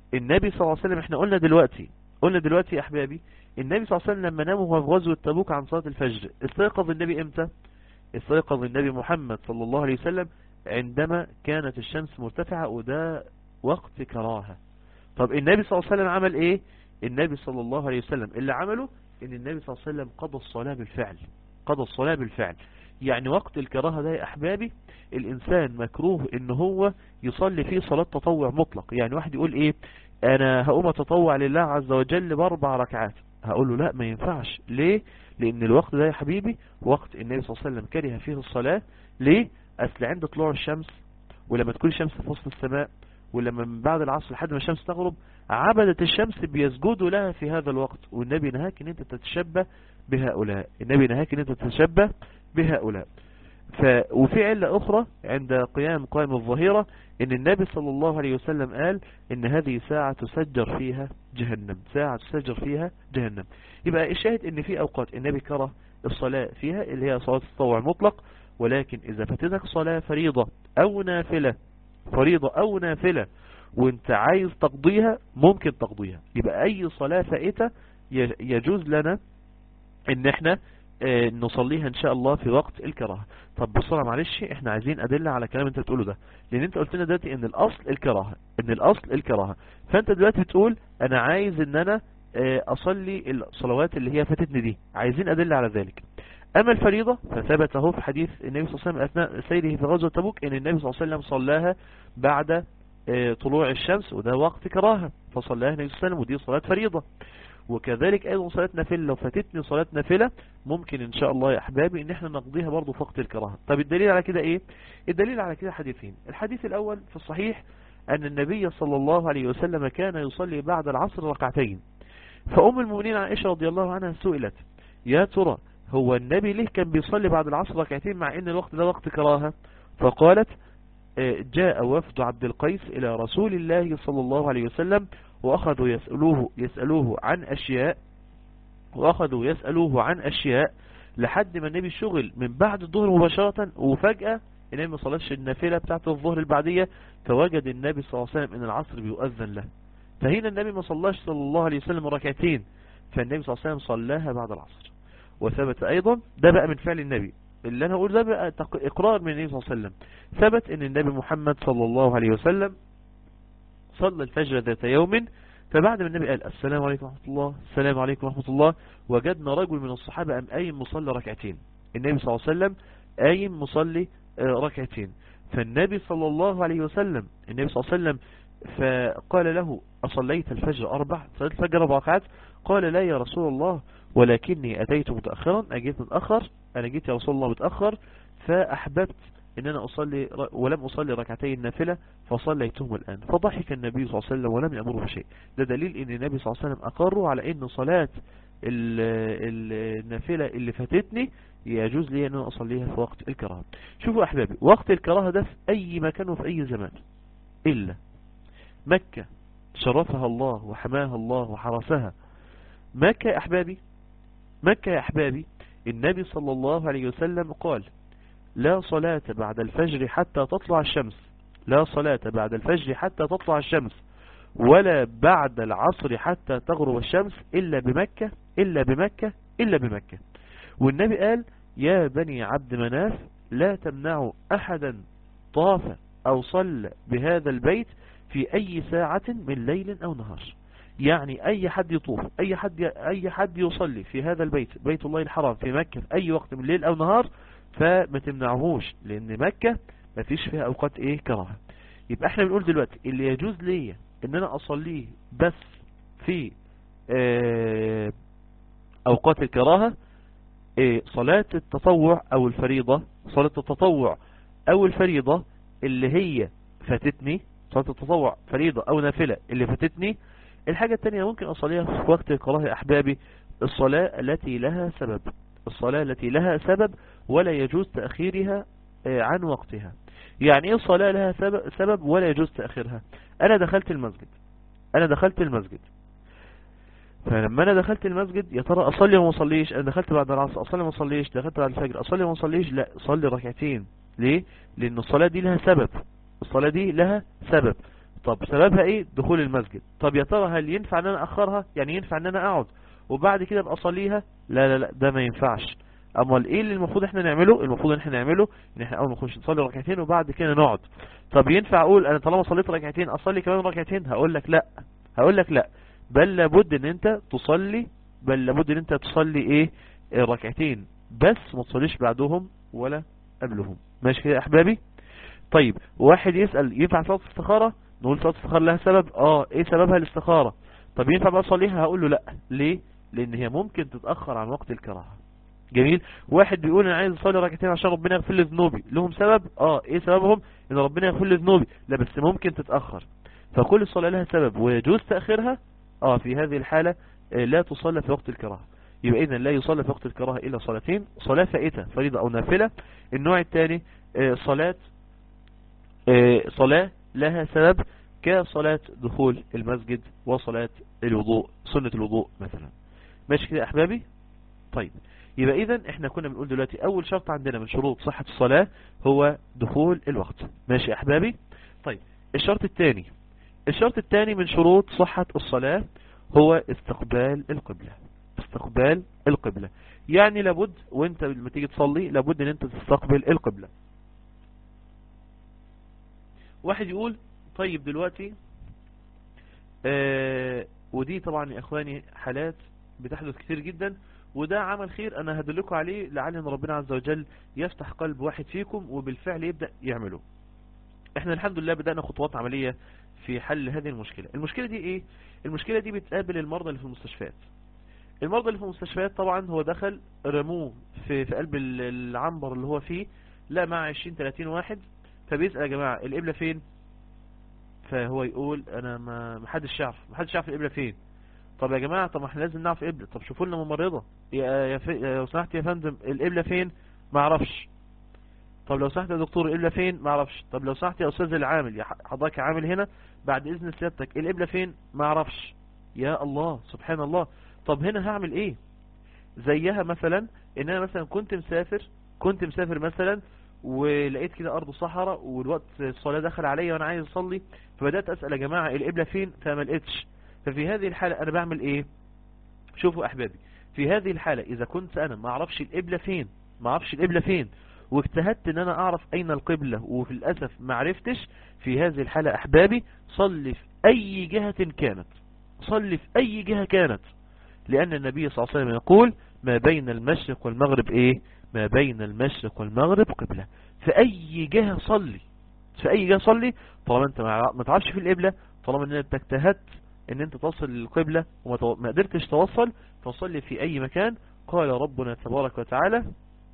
Speaker 1: النبي صلى الله عليه وسلم، احنا قلنا دلوقتي يا احبابي، النبي صلى الله عليه وسلم لما نام وهو في غزوة تبوك عن صلاة الفجر، استيقظ النبي امتى؟ استيقظ النبي محمد صلى الله عليه وسلم عندما كانت الشمس مرتفعة، وده وقت كراهة. طب النبي صلى الله عليه وسلم عمل ايه؟ النبي صلى الله عليه وسلم اللي عمله ان النبي صلى الله عليه وسلم قضى الصلاة بالفعل. يعني وقت الكراهة ده يا احبابي الانسان مكروه ان هو يصلي فيه صلاة تطوع مطلق. يعني واحد يقول ايه، انا هقوم اتطوع لله عز وجل ب4 ركعات، هقول له لا، ما ينفعش. ليه؟ لان الوقت ده يا حبيبي وقت النبي صلى الله عليه وسلم كره فيه الصلاة. ليه؟ اصل عند طلوع الشمس، ولما تكون الشمس في وسط السماء، ولما من بعد العصر لحد ما الشمس تغرب، عبدة الشمس بيسجدوا لها في هذا الوقت، والنبي نهاك ان انت تتشبه بهؤلاء. وفي علة اخرى عند قيام الظهيرة، ان النبي صلى الله عليه وسلم قال ان هذه ساعة تسجر فيها جهنم. يبقى الشاهد ان في اوقات النبي كره الصلاة فيها اللي هي صلاة التطوع المطلق، ولكن اذا فاتتك صلاة فريضة او نافلة وانت عايز تقضيها ممكن تقضيها. يبقى اي صلاة فائتة يجوز لنا ان احنا نصليها ان شاء الله في وقت الكراهة. طب بسرعة معلش، احنا عايزين ادلة على كلام انت بتقوله ده، لان انت قلت لنا دلوقتي ان الاصل الكراهة، فانت دلوقتي بتقول انا عايز ان انا اصلي الصلوات اللي هي فاتتني دي، عايزين ادلة على ذلك. اما الفريضة فثبت اهو في حديث النبي صلى الله عليه وسلم اثناء سيره في غزوة تبوك ان النبي صلى الله عليه وسلم صلاها بعد طلوع الشمس، وده وقت كراهة فصلاها النبي صلى الله عليه وسلم، ودي صلاة فريضة. وكذلك ايضا صلاة نافلة، لو فاتتني صلاة نافلة ممكن ان شاء الله يا احبابي ان احنا نقضيها برضو في وقت الكراهة. طب الدليل على كده ايه؟ الدليل على كده حديثين. الحديث الاول في الصحيح ان النبي صلى الله عليه وسلم كان يصلي بعد العصر ركعتين، فأم المؤمنين عائشة رضي الله عنها سئلت يا ترى هو النبي ليه كان بيصلي بعد العصر ركعتين مع ان الوقت ده وقت كراهة؟ فقالت جاء وفد عبد القيس إلى رسول الله صلى الله عليه وسلم وأخذوا يسألوه عن أشياء لحد ما النبي شغل من بعد الظهر مباشرة، وفجأة النبي ما صلاش النافلة بتاعت الظهر البعدية، فوجد النبي صلى الله عليه وسلم ان العصر بيؤذن له. فهنا النبي ما صلاش صلى الله عليه وسلم ركعتين، فالنبي صلى الله عليه وسلم صلاها بعد العصر. وثبت أيضا، ده بقى من فعل النبي اللي أنا أقول، ده بقى إقرار من النبي صلى الله عليه وسلم، ثبت ان النبي محمد صلى الله عليه وسلم صلى الفجر ذات يوم، فبعد ما النبي قال السلام عليكم ورحمة الله، السلام عليكم ورحمة الله، وجدنا رجل من الصحابة قايم مصلي ركعتين، النبي صلى الله عليه وسلم قايم مصلي ركعتين. فالنبي صلى الله عليه وسلم فقال له أصليت الفجر صليت الفجر 4 ركعات؟ قال لا يا رسول الله، ولكني أتيت متأخرا، أنا جيت يا رسول الله متأخر، فأحببت ان انا اصلي ولم اصلي ركعتين النافلة فصليتهم الان. فضحك النبي صلى الله عليه وسلم ولم يأمره بشيء. ده دليل ان النبي صلى الله عليه وسلم اقروا على ان صلاة النافلة اللي فاتتني يجوز لي ان انا اصليها في وقت الكراهة. شوفوا احبابي، وقت الكراهة ده في اي مكان وفي اي زمان الا مكة شرفها الله وحماها الله وحرسها. مكة يا احبابي النبي صلى الله عليه وسلم قال لا صلاة بعد الفجر حتى تطلع الشمس، ولا بعد العصر حتى تغرب الشمس إلا بمكة. والنبي قال يا بني عبد مناف لا تمنعوا أحدا طاف أو صلى بهذا البيت في أي ساعة من ليل أو نهار. يعني أي حد يطوف، أي حد يصلي في هذا البيت، بيت الله الحرام في مكة في أي وقت من ليل أو نهار، فما تمنعهوش، لأن مكة ما فيش فيها أوقات كراهة. يبقى احنا بنقول دلوقتي اللي يجوز لي ان انا اصليه بس في اوقات الكراهة صلاة التطوع او الفريضة اللي هي فاتتني، صلاة التطوع فريضة او نافلة اللي فاتتني. الحاجة التانية ممكن اصليها في وقت الكراهة يا احبابي الصلاة التي لها سبب ولا يجوز تأخيرها عن وقتها. يعني ايه الصلاة لها سبب ولا يجوز تأخيرها؟ انا دخلت المسجد، فلما انا دخلت المسجد يا ترى اصلي وما اصليش؟ انا دخلت بعد العصر اصلي وما اصليش؟ دخلت بعد الفجر اصلي وما اصليش؟ لا، صلي ركعتين. ليه؟ لان الصلاة دي لها سبب. طب سببها ايه؟ دخول المسجد. طب يا ترى هل ينفع ان انا اخرها؟ يعني ينفع ان انا اقعد وبعد كده ابقى اصليها؟ لا لا لا، ده ما ينفعش. امال ايه اللي المفروض احنا نعمله؟ المفروض ان احنا نعمله ان احنا اول ما نخش نصلي ركعتين وبعد كده نقعد. طب ينفع اقول انا طالما صليت ركعتين اصلي كمان ركعتين؟ هقول لك لا، هقول لك لا، بل لابد ان انت تصلي، بل لابد ان انت تصلي ايه؟ ركعتين بس، ما تصليش بعدهم ولا قبلهم. ماشي كده يا احبابي؟ طيب واحد يسأل ينفع صلاة الاستخارة؟ نقول صلاة الاستخارة لها سبب. ايه سببها الاستخارة؟ طب ينفع بقى اصليها؟ هقول له لا. ليه؟ لان هي ممكن تتأخر عن وقت الكراهة. جميل. واحد بيقول انا عايز اصلي ركعتين عشان ربنا يغفر لي ذنوبي، لهم سبب. ايه سببهم؟ ان ربنا يغفر لي ذنوبي. لا بس ممكن تتأخر. فكل الصلاة لها سبب ويجوز تأخيرها. في هذه الحالة لا تصلى في وقت الكراهة. يبقى اذا لا يصلى في وقت الكراهة الا صلاتين: صلاة فائتة فريضة او نافلة. النوع الثاني صلاة لها سبب كصلاة دخول المسجد وصلاة الوضوء، سنة الوضوء مثلا. ماشي كده يا احبابي؟ طيب يبقى اذا احنا كنا بنقول دلوقتي اول شرط عندنا من شروط صحة الصلاة هو دخول الوقت. ماشي يا احبابي؟ طيب الشرط الثاني من شروط صحة الصلاة هو استقبال القبلة. استقبال القبلة يعني لابد وانت لما تيجي تصلي لابد ان انت تستقبل القبلة. واحد يقول طيب دلوقتي ودي طبعا يا اخواني حالات بتحدث كتير جدا، وده عمل خير انا هدلكم عليه لعل ان ربنا عز وجل يفتح قلب واحد فيكم وبالفعل يبدأ يعمله. احنا الحمد لله بدأنا خطوات عملية في حل هذه المشكلة. المشكلة دي ايه؟ المشكلة دي بتقابل المرضى اللي في المستشفيات. المرضى اللي في المستشفيات طبعا هو دخل رموه في قلب العنبر اللي هو فيه، لا مع 20-30 واحد، فبيسأل يا جماعة القبلة فين؟ فهو يقول انا ما حدش يعرف القبلة فين. طب يا جماعة طب احنا لازم نعرف القبلة. طب شوفوا لنا ممرضة لو سمحت يا فندم القبلة فين؟ ما اعرفش. طب لو سمحت يا دكتور القبلة فين؟ ما اعرفش. طب لو سمحت يا استاذ العامل، يا حضرتك عامل هنا بعد اذن سيادتك القبلة فين؟ ما اعرفش. يا الله سبحان الله. طب هنا هعمل ايه؟ زيها مثلا ان انا مثلا كنت مسافر مثلا ولقيت كده ارض صحراء والوقت الصلاة دخل عليا وانا عايز اصلي، فبدأت اسأل يا جماعة القبلة فين؟ فما لقيتش. ففي هذه الحالة انا بعمل ايه؟ شوفوا احبابي، في هذه الحالة اذا كنت انا ما اعرفش القبلة فين واجتهدت ان انا اعرف اين القبلة وفي الاسف ما عرفتش، في هذه الحالة احبابي صلي في اي جهة كانت، لان النبي صلى الله عليه وسلم يقول ما بين المشرق والمغرب ايه؟ ما بين المشرق والمغرب قبلة. في اي جهة صلي طالما انت ما تعرفش في القبلة، طالما ان انت اجتهدت ان انت تصل للقبلة وما قدرتش توصل، فصلي في اي مكان. قال ربنا تبارك وتعالى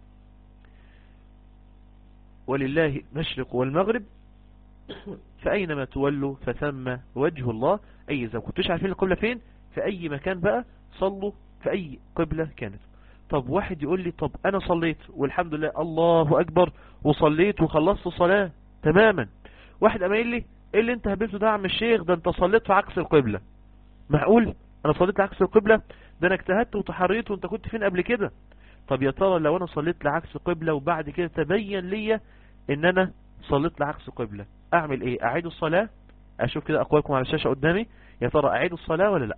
Speaker 1: ولله المشرق والمغرب فأينما تولوا فثم وجه الله. أي إذا كنتش عارفين القبلة فين في أي مكان بقى صلوا في أي قبلة كانت. طب واحد يقول لي طب أنا صليت والحمد لله الله أكبر وصليت وخلصت صلاة تماما. واحد أما يقول لي إيه اللي أنت هبلته ده يا عم الشيخ؟ ده أنت صليت في عكس القبلة. معقول أنا صليت عكس القبلة؟ ده أنا اجتهدت وتحريت وأنت كنت فين قبل كده؟ طب يا ترى لو أنا صليت لعكس القبلة وبعد كده تبين لي إن أنا صليت لعكس القبلة، أعمل إيه؟ أعيد الصلاة؟ أشوف كده أقوالكم على الشاشة قدامي، يا ترى أعيد الصلاة ولا لأ؟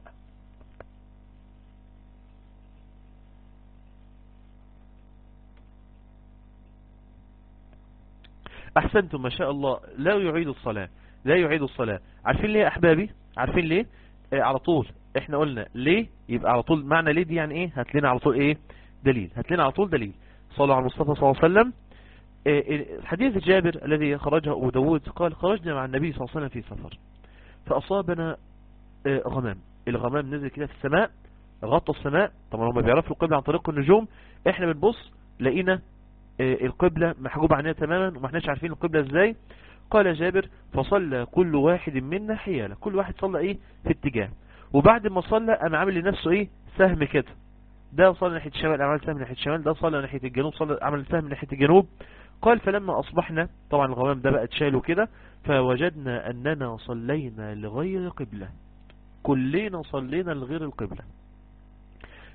Speaker 1: أحسنتم ما شاء الله. لا يعيد الصلاة. عارفين ليه يا أحبابي؟ عارفين ليه؟ على طول احنا قلنا ليه، يبقى على طول معنى ليه دي يعني ايه؟ هات لنا على طول ايه؟ دليل. هات لنا على طول دليل. صلوا على المصطفى صلى الله عليه وسلم. حديث جابر الذي خرجه أبو داود قال خرجنا مع النبي صلى الله عليه وسلم في سفر فأصابنا غمام. الغمام نزل كده في السماء غطى السماء. طبعا هم بيعرفوا القبلة عن طريق النجوم، احنا بنبص لقينا القبلة محجوبة عننا تماما وما احناش عارفين القبلة ازاي. قال جابر فصلى كل واحد منا حيالة، كل واحد صلى ايه في اتجاه، وبعد ما صلى انا عامل لنفسه ايه سهم كده، ده صلى ناحية الشمال عمل سهم ناحية الشمال، ده صلى ناحية الجنوب صلى عمل سهم ناحية الجنوب. قال فلما أصبحنا طبعا الغمام ده بقى اتشالوا كده فوجدنا أننا صلينا لغير قبلة، كلنا صلينا لغير القبلة.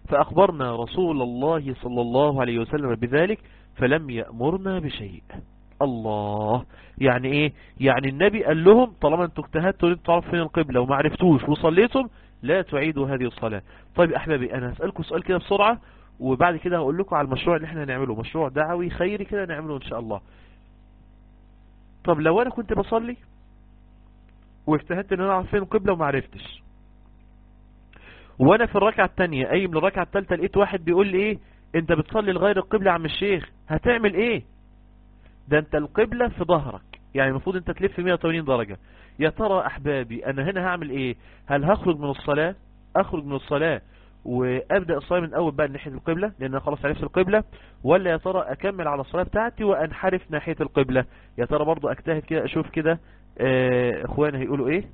Speaker 1: فأخبرنا رسول الله صلى الله عليه وسلم بذلك فلم يأمرنا بشيء. الله. يعني ايه؟ يعني النبي قال لهم طالما انتوا اجتهدتوا انتوا تعرفوا فين القبلة وما عرفتوش وصليتم لا تعيدوا هذه الصلاة. طيب احبابي انا هسألكم سؤال كده بسرعة، وبعد كده هقول لكم على المشروع اللي احنا هنعمله، مشروع دعوي خيري كده نعمله ان شاء الله. طب لو انا كنت بصلي واجتهدت ان انا اعرف فين القبلة وما عرفتش، وانا في الركعة التانية اي من الركعة التالتة لقيت واحد بيقول لي ايه انت بتصلي لغير القبلة يا عم الشيخ، هتعمل ايه؟ ده انت القبلة في ظهرك، يعني المفروض انت تلف 180 درجة. يا ترى احبابي انا هنا هعمل ايه؟ هل هخرج من الصلاة، اخرج من الصلاة وابدأ الصلاة من اول بقى ناحية القبلة لان انا خلاص عرفت القبلة، ولا يا ترى اكمل على الصلاة بتاعتي وانحرف ناحية القبلة؟ يا ترى برضو اجتهد كده اشوف كده اخواني هيقولوا ايه.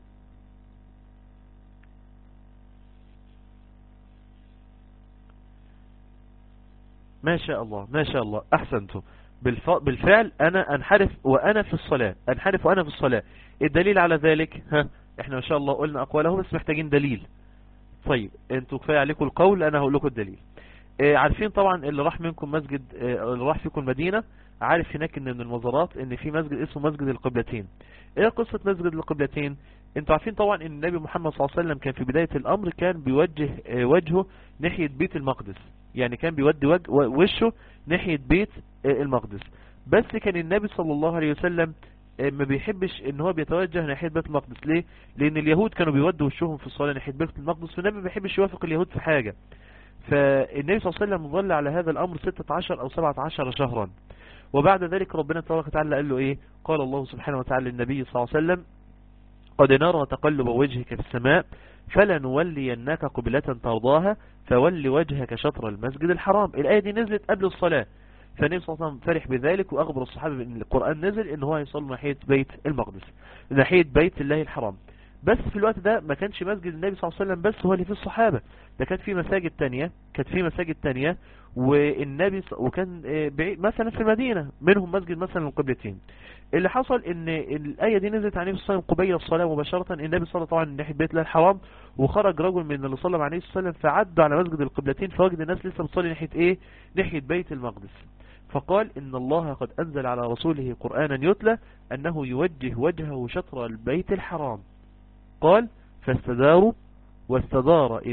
Speaker 1: ما شاء الله ما شاء الله احسنتم. بالفعل انا انحرف وانا في الصلاة، انحرف وانا في الصلاة. الدليل على ذلك ها، احنا ما شاء الله قلنا اقواله بس محتاجين دليل. طيب انتوا كفاية عليكم القول، انا هقول لكم الدليل. عارفين طبعا اللي راح منكم مسجد اللي راح فيكم المدينة عارف هناك ان من المزارات ان في مسجد اسمه مسجد القبلتين. ايه قصة مسجد القبلتين؟ انتوا عارفين طبعا ان النبي محمد صلى الله عليه وسلم كان في بداية الامر كان بيوجه وجهه ناحية بيت المقدس، يعني كان بيودي وشه ناحية بيت المقدس. بس كان النبي صلى الله عليه وسلم ما بيحبش ان هو بيتوجه ناحية بيت المقدس. ليه؟ لان اليهود كانوا بيودوا وشهم في الصلاة ناحية بيت المقدس، والنبي ما بيحبش يوافق اليهود في حاجة. فالنبي صلى الله عليه وسلم ظل على هذا الامر 16 او 17 شهرا، وبعد ذلك ربنا تبارك وتعالى قال له ايه؟ قال الله سبحانه وتعالى للنبي صلى الله عليه وسلم قد نرى تقلب وجهك في السماء فلنولينك قبلة ترضاها فول وجهك شطر المسجد الحرام. الآية دي نزلت قبل الصلاة، فالنبي صلى الله عليه وسلم فرح بذلك وأخبر الصحابة بأن القرآن نزل إن هو يصلي ناحية بيت المقدس، ناحية بيت الله الحرام. بس في الوقت ده ما كانش مسجد النبي صلى الله عليه وسلم بس هو اللي فيه الصحابة، ده كانت في مساجد تانية، والنبي وكان بعيد مثلا في المدينة منهم مسجد مثلا القبلتين. اللي حصل ان الآية دي نزلت عن النبي صلى الله عليه وسلم قبيل الصلاة مباشرة. النبي صلى طبعا ناحية بيت الله الحرام، وخرج رجل من اللي صلى مع النبي صلى الله عليه وسلم فعدوا على مسجد القبلتين فوجد الناس لسه بتصلي ناحية ايه؟ ناحية بيت المقدس. فقال إن الله قد أنزل على رسوله قرآنا يتلى أنه يوجه وجهه شطر البيت الحرام. قال فاستدار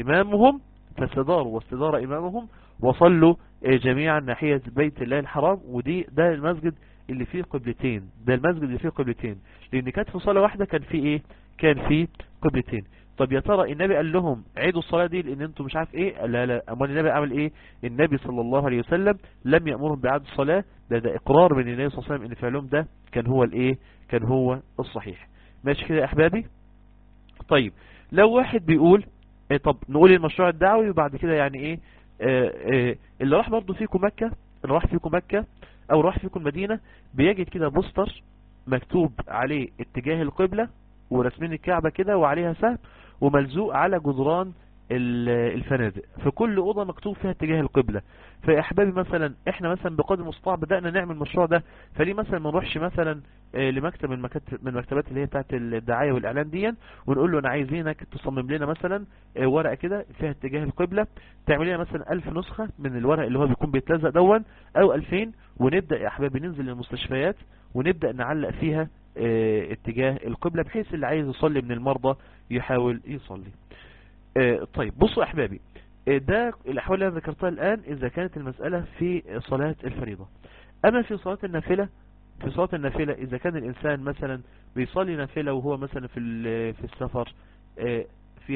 Speaker 1: إمامهم وصلوا جميعا ناحية بيت الله الحرام. ده المسجد اللي فيه قبلتين، لأن كانت في صلاة واحدة كان فيه ايه؟ كان فيه قبلتين. طب يا ترى النبي قال لهم عيدوا الصلاة دي لان انتم مش عارف ايه؟ لا امال النبي عمل ايه؟ النبي صلى الله عليه وسلم لم يأمرهم بعد الصلاة، ده اقرار من النبي صلى الله عليه وسلم ان فعلهم ده كان هو الايه؟ كان هو الصحيح. ماشي كده يا احبابي؟ طيب لو واحد بيقول طب نقول المشروع الدعوي وبعد كده يعني ايه اللي راح برضو فيكم مكة، او راح فيكم المدينة بيجد كده بوستر مكتوب عليه اتجاه القبلة ورسمين الكعبة كده وعليها سهم وملزوق على جدران الفنادق، في كل اوضه مكتوب فيها اتجاه القبلة. فيا احبابي مثلا احنا مثلا بقدر المستطاع بدأنا نعمل المشروع ده، فليه مثلا ما نروحش مثلا لمكتب من المكتبات اللي هي بتاعت الدعاية والاعلان دي ونقول له انا عايزينك تصمم لنا مثلا ورقة كده فيها اتجاه القبلة، تعمل لنا مثلا 1000 نسخة من الورق اللي هو بيكون بيتلزق دون او 2000، ونبدأ يا احبابي ننزل للمستشفيات ونبدأ نعلق فيها اتجاه القبلة بحيث اللي عايز يصلي من المرضى يحاول يصلي. طيب بصوا احبابي، ده الاحوال اللي ذكرتها الان اذا كانت المسألة في صلاة الفريضة. اما في صلاة النافلة اذا كان الانسان مثلا بيصلي نافلة وهو مثلا في السفر، في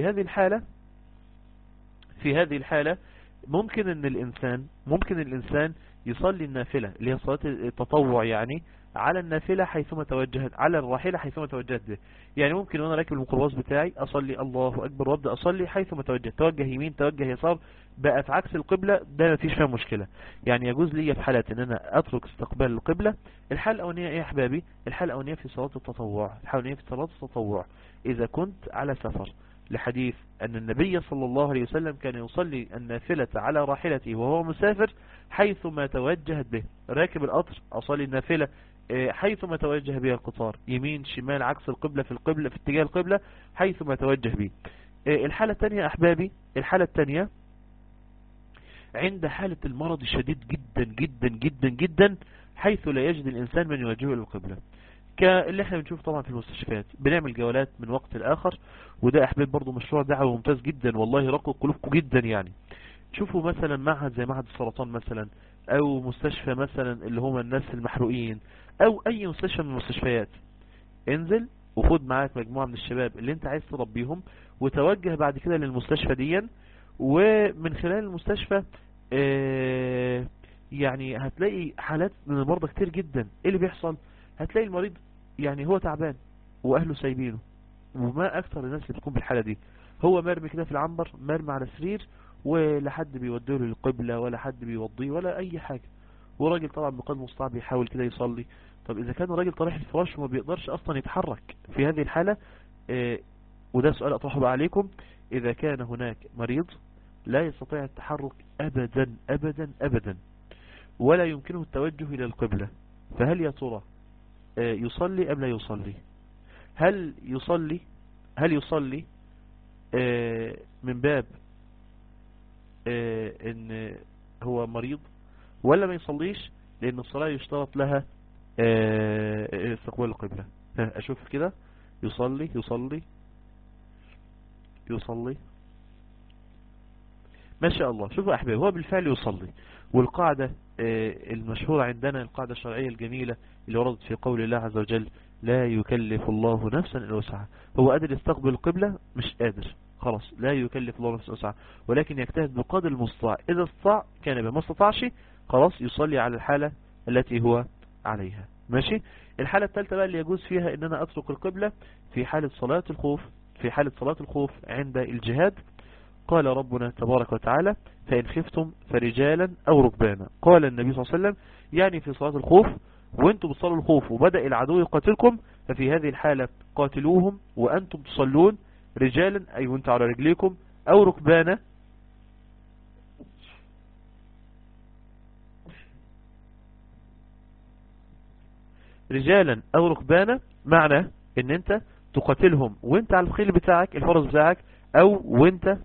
Speaker 1: هذه الحالة ممكن الانسان يصلي النافلة اللي هي صلاة التطوع يعني على النافلة حيثما توجهت، على الراحلة حيثما توجهت به. يعني ممكن وانا راكب الميكروباص بتاعي اصلي الله اكبر وابدا اصلي حيثما توجهت، توجه يمين توجه يسار بقى في عكس القبلة، ده ما فيش فيها مشكلة. يعني يجوز لي في حالات ان انا اترك استقبال القبلة. الحالة الاولانية ايه يا احبابي؟ الحالة الاولانية في صلاة التطوع، اذا كنت على سفر، لحديث أن النبي صلى الله عليه وسلم كان يصلي النافلة على راحلته وهو مسافر حيثما توجهت به. راكب القطر أصلي النافلة حيثما توجه به القطار، يمين شمال عكس القبلة في اتجاه القبلة حيثما توجه به. الحالة الثانية أحبابي، الحالة الثانية عند حالة المرض الشديد جدا جدا جدا جدا، حيث لا يجد الإنسان من يوجهه إلى القبلة، كاللي احنا بنشوف طبعا في المستشفيات، بنعمل جولات من وقت لآخر. وده أحباب برضو مشروع دعوة ممتاز جدا والله، يرقق قلوبكم جدا يعني. شوفوا مثلا معهد زي معهد السرطان مثلا، أو مستشفى مثلا اللي هم الناس المحروقين، أو أي مستشفى من المستشفيات، انزل وخد معاك مجموعة من الشباب اللي انت عايز تربيهم، وتوجه بعد كده للمستشفى ديا. ومن خلال المستشفى يعني هتلاقي حالات من المرضى كتير جدا. ايه اللي بيحصل؟ هتلاقي المريض يعني هو تعبان واهله سايبينه، وما اكثر الناس اللي بتكون بالحالة دي، هو مرمي كده في العنبر، مرمي على سرير، ولا حد بيوديه للقبلة ولا حد بيوضيه ولا اي حاجة. وراجل طبعا بقدر المستطاع بيحاول كده يصلي. طب اذا كان الراجل طريح الفراش وما بيقدرش اصلا يتحرك في هذه الحالة، وده سؤال اطرحه بقى عليكم، اذا كان هناك مريض لا يستطيع التحرك ابدا ابدا ابدا، ولا يمكنه التوجه الى القبلة، فهل يا ترى يصلي ام لا يصلي؟ هل يصلي من باب ان هو مريض، ولا ما يصليش لان الصلاة يشترط لها استقبال القبلة؟ اشوف كده، يصلي يصلي يصلي، ما شاء الله. شوفوا يا احباب، هو بالفعل يصلي. والقاعدة المشهورة عندنا، القاعدة الشرعية الجميلة اللي وردت في قول الله عز وجل: لا يكلف الله نفسا الا وسعها. هو قادر يستقبل القبلة؟ مش قادر، خلاص لا يكلف الله نفسا وسعها، ولكن يجتهد بقدر المستطاع. اذا استطاع كان بما، ما استطاعش خلاص يصلي على الحالة التي هو عليها. ماشي. الحالة الثالثة بقى اللي يجوز فيها ان انا اترك القبلة في حالة صلاة الخوف. في حالة صلاة الخوف عند الجهاد، قال ربنا تبارك وتعالى: فإن خفتم فرجالا أو ركبانا. قال النبي صلى الله عليه وسلم يعني في صلاة الخوف وانتم بتصلوا الخوف وبدأ العدو يقاتلكم، ففي هذه الحالة قاتلوهم وأنتم تصلون رجالا، أي وانتم على رجليكم، أو ركبانا. رجالا أو ركبانا معنى ان انت تقاتلهم وانت على الخيل بتاعك، الفرس بتاعك، او وانت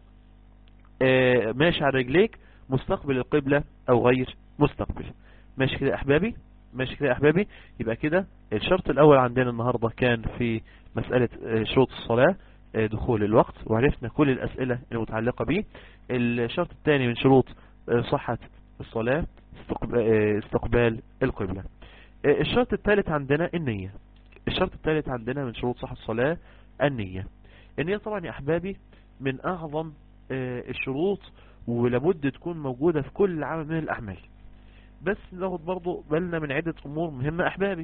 Speaker 1: ماشي على رجليك مستقبل القبلة او غير مستقبل. ماشي كده احبابي، ماشي كده احبابي. يبقى كده الشرط الاول عندنا النهاردة كان في مسألة شروط الصلاة دخول الوقت، وعرفنا كل الاسئلة المتعلقة به. الشرط الثاني من شروط صحة الصلاة استقبال القبلة. الشرط الثالث عندنا النية. الشرط الثالث عندنا من شروط صحة الصلاة النية. النية طبعا يا احبابي من اعظم الشروط، ولابد تكون موجودة في كل عمل من الاعمال. بس ناخد برضو بالنا من عدة امور مهمة احبابي.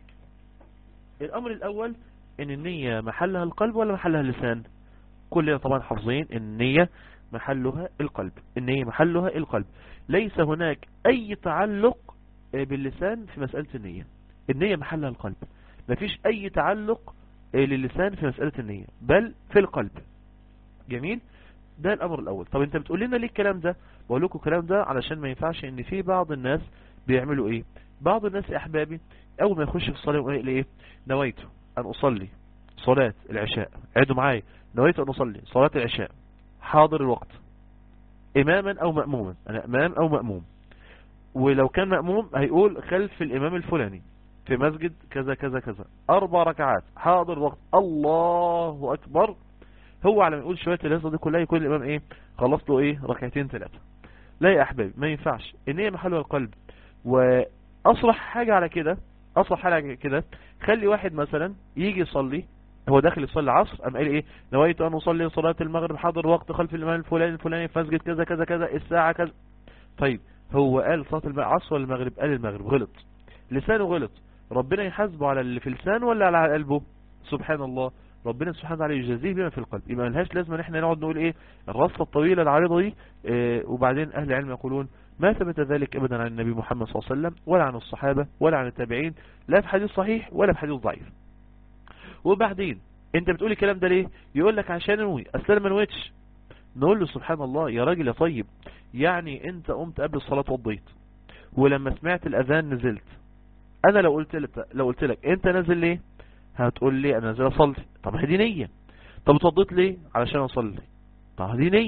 Speaker 1: الامر الاول ان النية محلها القلب ولا محلها اللسان؟ كلنا طبعا حافظين ان النية محلها القلب. النية محلها القلب، ليس هناك اي تعلق باللسان في مسألة النية. النية محلها القلب، مفيش اي تعلق للسان في مسألة النية، بل في القلب. جميل، ده الامر الاول. طب انت بتقول لنا ليه الكلام ده؟ بقول لكم الكلام ده علشان ما ينفعش ان في بعض الناس بيعملوا ايه. بعض الناس يا احبابي اول ما يخش في الصلاة يقول ايه؟ نويت ان اصلي صلاة العشاء. عدوا معايا، نويت ان اصلي صلاة العشاء حاضر الوقت، اماما او مأموما. انا امام او مأموم، ولو كان مأموم هيقول خلف الامام الفلاني في مسجد كذا كذا كذا، 4 ركعات حاضر وقت، الله اكبر. هو على ما يقول شوية الهزة دي كلها يكون الامام ايه؟ خلص له ايه؟ 2 3. لا يا احبابي، ما ينفعش. النية محلها القلب. واصرح حاجة على كده، اصرح حاجة على كده، خلي واحد مثلا يجي يصلي، هو داخل يصلي العصر، قام قال ايه؟ نويت ان اصلي صلاة المغرب حاضر وقت خلف الامام الفلاني في مسجد كذا كذا كذا الساعة كذا. طيب هو قال صلاة العصر ولا المغرب؟ قال المغرب، غلط، لسانه غلط. ربنا يحاسبه على اللي في لسانه ولا على قلبه؟ سبحان الله، ربنا سبحانه وتعالى يجازيه بما في القلب. يبقى ملهاش لازمه ان احنا نقعد نقول ايه الرصه الطويله العريضه دي. وبعدين اهل العلم يقولون ما ثبت ذلك ابدا عن النبي محمد صلى الله عليه وسلم ولا عن الصحابه ولا عن التابعين، لا في حديث صحيح ولا في حديث ضعيف. وبعدين انت بتقول الكلام ده ليه؟ يقول لك عشان انوي، اصل انا ما نويتش. نقول له سبحان الله يا راجل يا طيب، يعني انت قمت قبل الصلاه وضيت، ولما سمعت الاذان نزلت. انا لو قلت لك انت نازل ليه؟ هتقول لي انا نازل اصلي. طب هدي نية. طب اتوضيت ليه؟ علشان اصلي. طب هدي نية.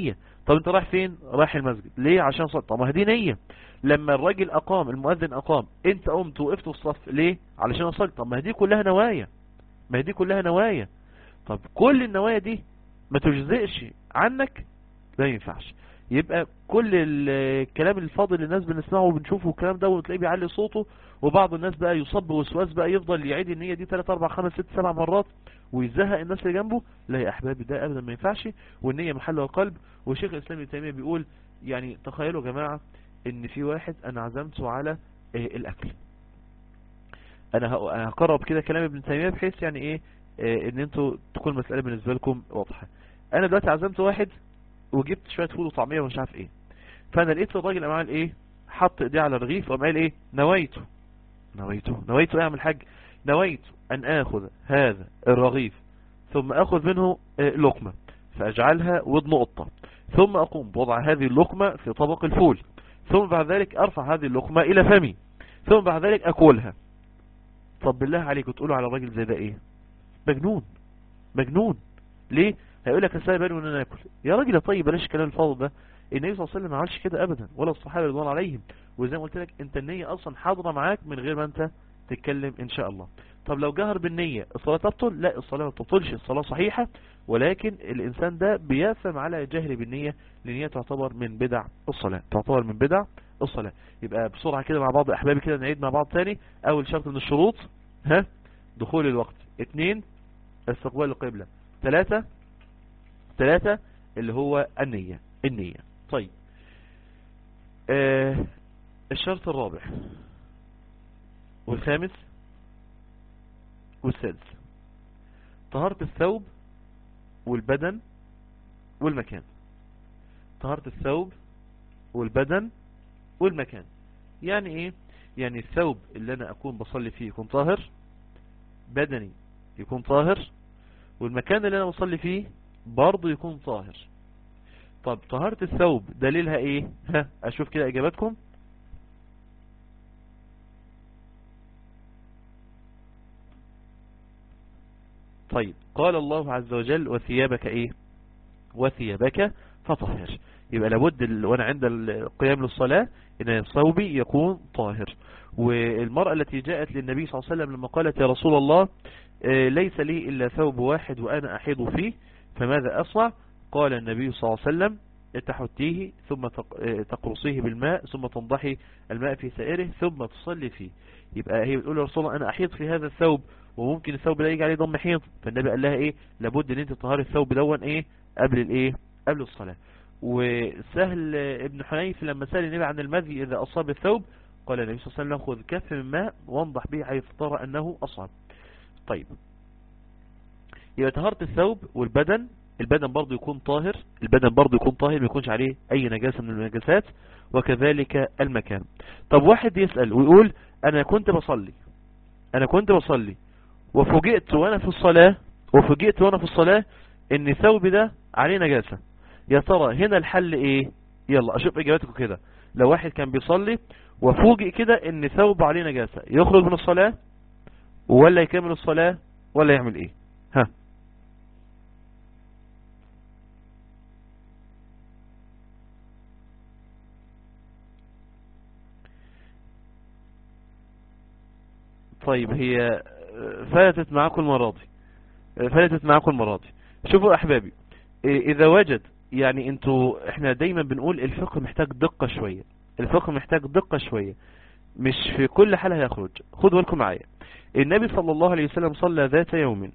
Speaker 1: طب انت رايح فين؟ رايح المسجد. ليه؟ عشان صلي. طب ما دي نية. لما الراجل اقام، المؤذن اقام، انت قمت وقفت في الصف ليه؟ علشان اصلي. طب ما دي كلها نوايا، ما دي كلها نوايا. طب كل النوايا دي ما تجزئش عنك، لا ينفعش. يبقى كل الكلام الفاضل اللي الناس بنسمعه وبنشوفه الكلام ده وتلاقيه بيعلي صوته، وبعض الناس بقى يصاب بوسواس بقى يفضل يعيد النية دي 3 4 5 6 7 مرات ويزهق الناس اللي جنبه. لا يا احبابي، ده ابدا ما ينفعش. والنية محلها القلب. وشيخ الاسلام ابن تيمية بيقول يعني تخيلوا يا جماعة ان في واحد انا عزمته على الاكل. انا هقرب كده كلام ابن تيمية بحيث يعني ايه ان انتوا تكون المسألة بالنسبة لكم واضحة. انا دلوقتي عزمت واحد وجبت شوية فول وطعمية ومش عارف ايه، فانا لقيت الراجل قام عامل ايه؟ حط ايديه على الرغيف وقام قال ايه؟ نويته ايه يا عم الحاج؟ نويت ان اخذ هذا الرغيف ثم اخذ منه لقمة فاجعلها ودن قطة، ثم اقوم بوضع هذه اللقمة في طبق الفول، ثم بعد ذلك ارفع هذه اللقمة الى فمي، ثم بعد ذلك اكلها. طب بالله عليكم تقولوا على الراجل زي ده ايه؟ مجنون. ليه؟ هيقول لك السبب ان انا اكل. يا راجل يا طيب بلاش الكلام الفاضي ده. النبي صلى الله عليه وسلم ما عملش كده ابدا، ولا الصحابه رضوان الله عليهم. وزي ما قلت لك انت النيه اصلا حاضره معاك من غير ما انت تتكلم ان شاء الله. طب لو جهر بالنيه الصلاه تبطل؟ لا، الصلاه ما بتبطلش، الصلاه صحيحه، ولكن الانسان ده بيأثم على جهر بالنيه، لان هي تعتبر من بدع الصلاه. يبقى بسرعه كده مع بعض احبابي كده نعيد مع بعض تاني. اول شرط من الشروط دخول الوقت. 2 استقبال القبلة. 3 اللي هو النية. طيب الشرط الرابع والخامس والسادس طهارة الثوب والبدن والمكان. يعني ايه؟ يعني الثوب اللي انا اكون بصلي فيه يكون طاهر، بدني يكون طاهر، والمكان اللي انا بصلي فيه برضه يكون طاهر. طب طهارة الثوب دليلها ايه؟ اشوف كده اجاباتكم. طيب قال الله عز وجل وثيابك ايه؟ وثيابك فطهر. يبقى لابد وانا عند القيام للصلاة ان ثوبي يكون طاهر. والمرأة التي جاءت للنبي صلى الله عليه وسلم لما قالت يا رسول الله ليس لي إلا ثوب واحد وأنا أحيض فيه فماذا أصنع؟ قال النبي صلى الله عليه وسلم تحتيه ثم تقرصيه بالماء ثم تنضحي الماء في سائره ثم تصلي فيه. يبقى هي بتقول يا رسول الله أنا أحيض في هذا الثوب وممكن الثوب ده يجي عليه ضم حيض، فالنبي قال لها ايه؟ لابد ان انت تطهري الثوب دون ايه؟ قبل الصلاة. وسهل ابن حنيف لما سأل النبي عن المذي إذا أصاب الثوب قال النبي صلى الله عليه وسلم خذ كف من ماء وانضح به حيث ترى أنه أصاب. طيب يبقى طهارة الثوب والبدن. البدن برضو يكون طاهر، ما يكونش عليه أي نجاسة من النجاسات، وكذلك المكان. طب واحد يسأل ويقول أنا كنت بصلي وفوجئت وأنا في الصلاة إن ثوبي ده عليه نجاسة. يا ترى هنا الحل إيه؟ يلا أشوف إجاباتكم كده. لو واحد كان بيصلي وفوجئ كده إن ثوبه عليه نجاسة، يخرج من الصلاة ولا يكمل الصلاة ولا يعمل إيه؟ طيب هي فلتت معاكم المرة دي. شوفوا أحبابي، إذا وجد يعني احنا دايما بنقول الفقه محتاج دقة شوية، مش في كل حالة هيخرج. خدوا بالكم معايا. النبي صلى الله عليه وسلم صلى ذات يوم.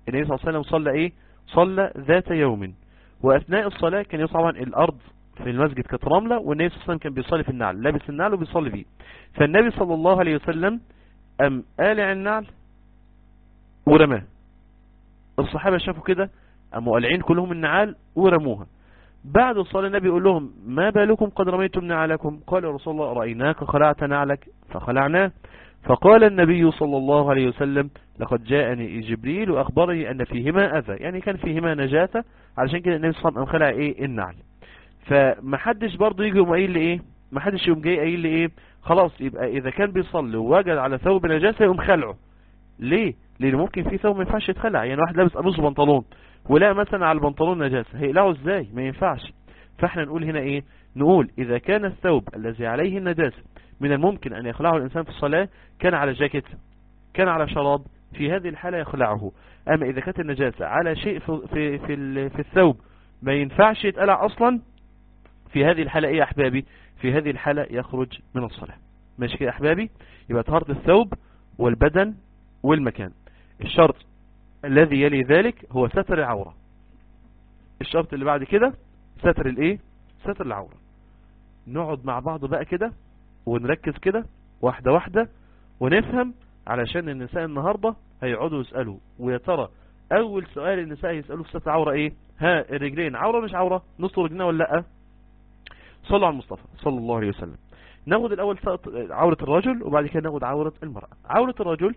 Speaker 1: صلى ذات يوم، وأثناء الصلاة كان طبعا الأرض في المسجد كانت رملة، والنبي صلى الله عليه وسلم كان بيصلي في النعل، لابس النعل وبيصلي فيه. فالنبي صلى الله عليه وسلم أم قالع النعل ورماه. الصحابة شافوا كده أم قالعين كلهم النعال ورموها. بعد الصلاة النبي يقول لهم ما بالكم قد رميتم نعلكم؟ قال يا رسول الله رأيناك خلعت نعلك فخلعناه. فقال النبي صلى الله عليه وسلم لقد جاءني جبريل وأخبرني أن فيهما أذى، يعني كان فيهما نجاسة، علشان كده النبي صلى الله عليه وسلم خلع النعل. فمحدش برضو يجي يقوم قايل لي محدش يقوم جاي قايل لي خلاص يبقى إذا كان بيصلي ووجد على ثوب نجاسة يقوم خلعه. ليه؟ لأن ممكن في ثوب ما ينفعش يتخلع. يعني واحد لابس قميص وبنطلون ولا مثلا على البنطلون نجاسة، هيقلعه ازاي؟ ما ينفعش. فاحنا نقول هنا ايه؟ نقول اذا كان الثوب الذي عليه النجاسة من الممكن ان يخلعه الانسان في الصلاة، كان على جاكيت، كان على شراب، في هذه الحالة يخلعه. اما اذا كانت النجاسة على شيء في الثوب ما ينفعش يتقلع اصلا، في هذه الحالة ايه يا احبابي؟ في هذه الحالة يخرج من الصلاة. ماشي كده يا احبابي؟ يبقى طهارة الثوب والبدن والمكان. الشرط الذي يلي ذلك هو ستر العورة. الشرط اللي بعد كده ستر الايه؟ ستر العورة. نقعد مع بعض بقى كده ونركز كده واحدة واحدة ونفهم، علشان النساء النهاردة هيقعدوا يسألوا، ويا ترى اول سؤال النساء يسألوا في ستر العورة ايه؟ ها، الرجلين عورة مش عورة؟ نستر رجلنا ولا لا؟ صلوا على المصطفى صلى الله عليه وسلم. ناخد الاول عورة الرجل، وبعد كده ناخد عورة المرأة. عورة الرجل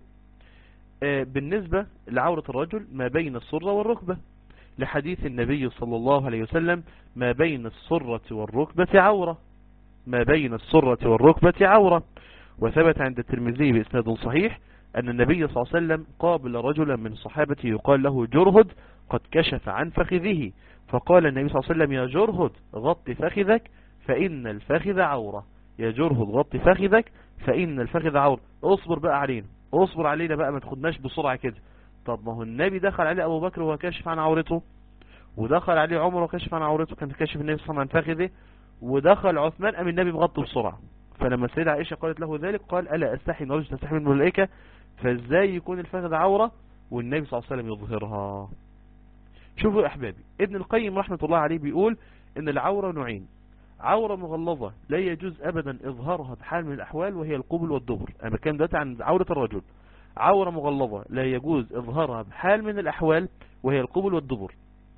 Speaker 1: بالنسبة لعورة الرجل ما بين السرة والركبة، لحديث النبي صلى الله عليه وسلم: ما بين السرة والركبة عورة، ما بين السرة والركبة عورة. وثبت عند الترمذي بإسناد صحيح أن النبي صلى الله عليه وسلم قابل رجلا من صحابته يقال له جرهد قد كشف عن فخذه، فقال النبي صلى الله عليه وسلم: يا جرهد غط فخذك فإن الفخذ عورة، يا جرهد غط فخذك فإن الفخذ عورة. اصبر بقى علينا، اصبر علينا بقى، ما تاخدناش بسرعة كده. طب ما هو النبي دخل عليه أبو بكر وهو كاشف عن عورته، ودخل عليه عمر وكشف عن عورته، كان كاشف النبي صلى الله عليه وسلم عن فخذه، ودخل عثمان أم النبي مغطي بسرعة. فلما السيدة عائشة قالت له ذلك قال: ألا أستحي نرجو تستحي من الملائكة؟ فازاي يكون الفخذ عورة والنبي صلى الله عليه وسلم يظهرها؟ شوفوا يا أحبابي، ابن القيم رحمة الله عليه بيقول إن العورة نوعين: عورة مغلظة لا يجوز أبدا إظهارها بحال من الأحوال وهي القبل والدبر. أنا كان دلوقتي عن عورة الرجل. عورة مغلظة لا يجوز إظهارها بحال من الأحوال وهي القبل والدبر.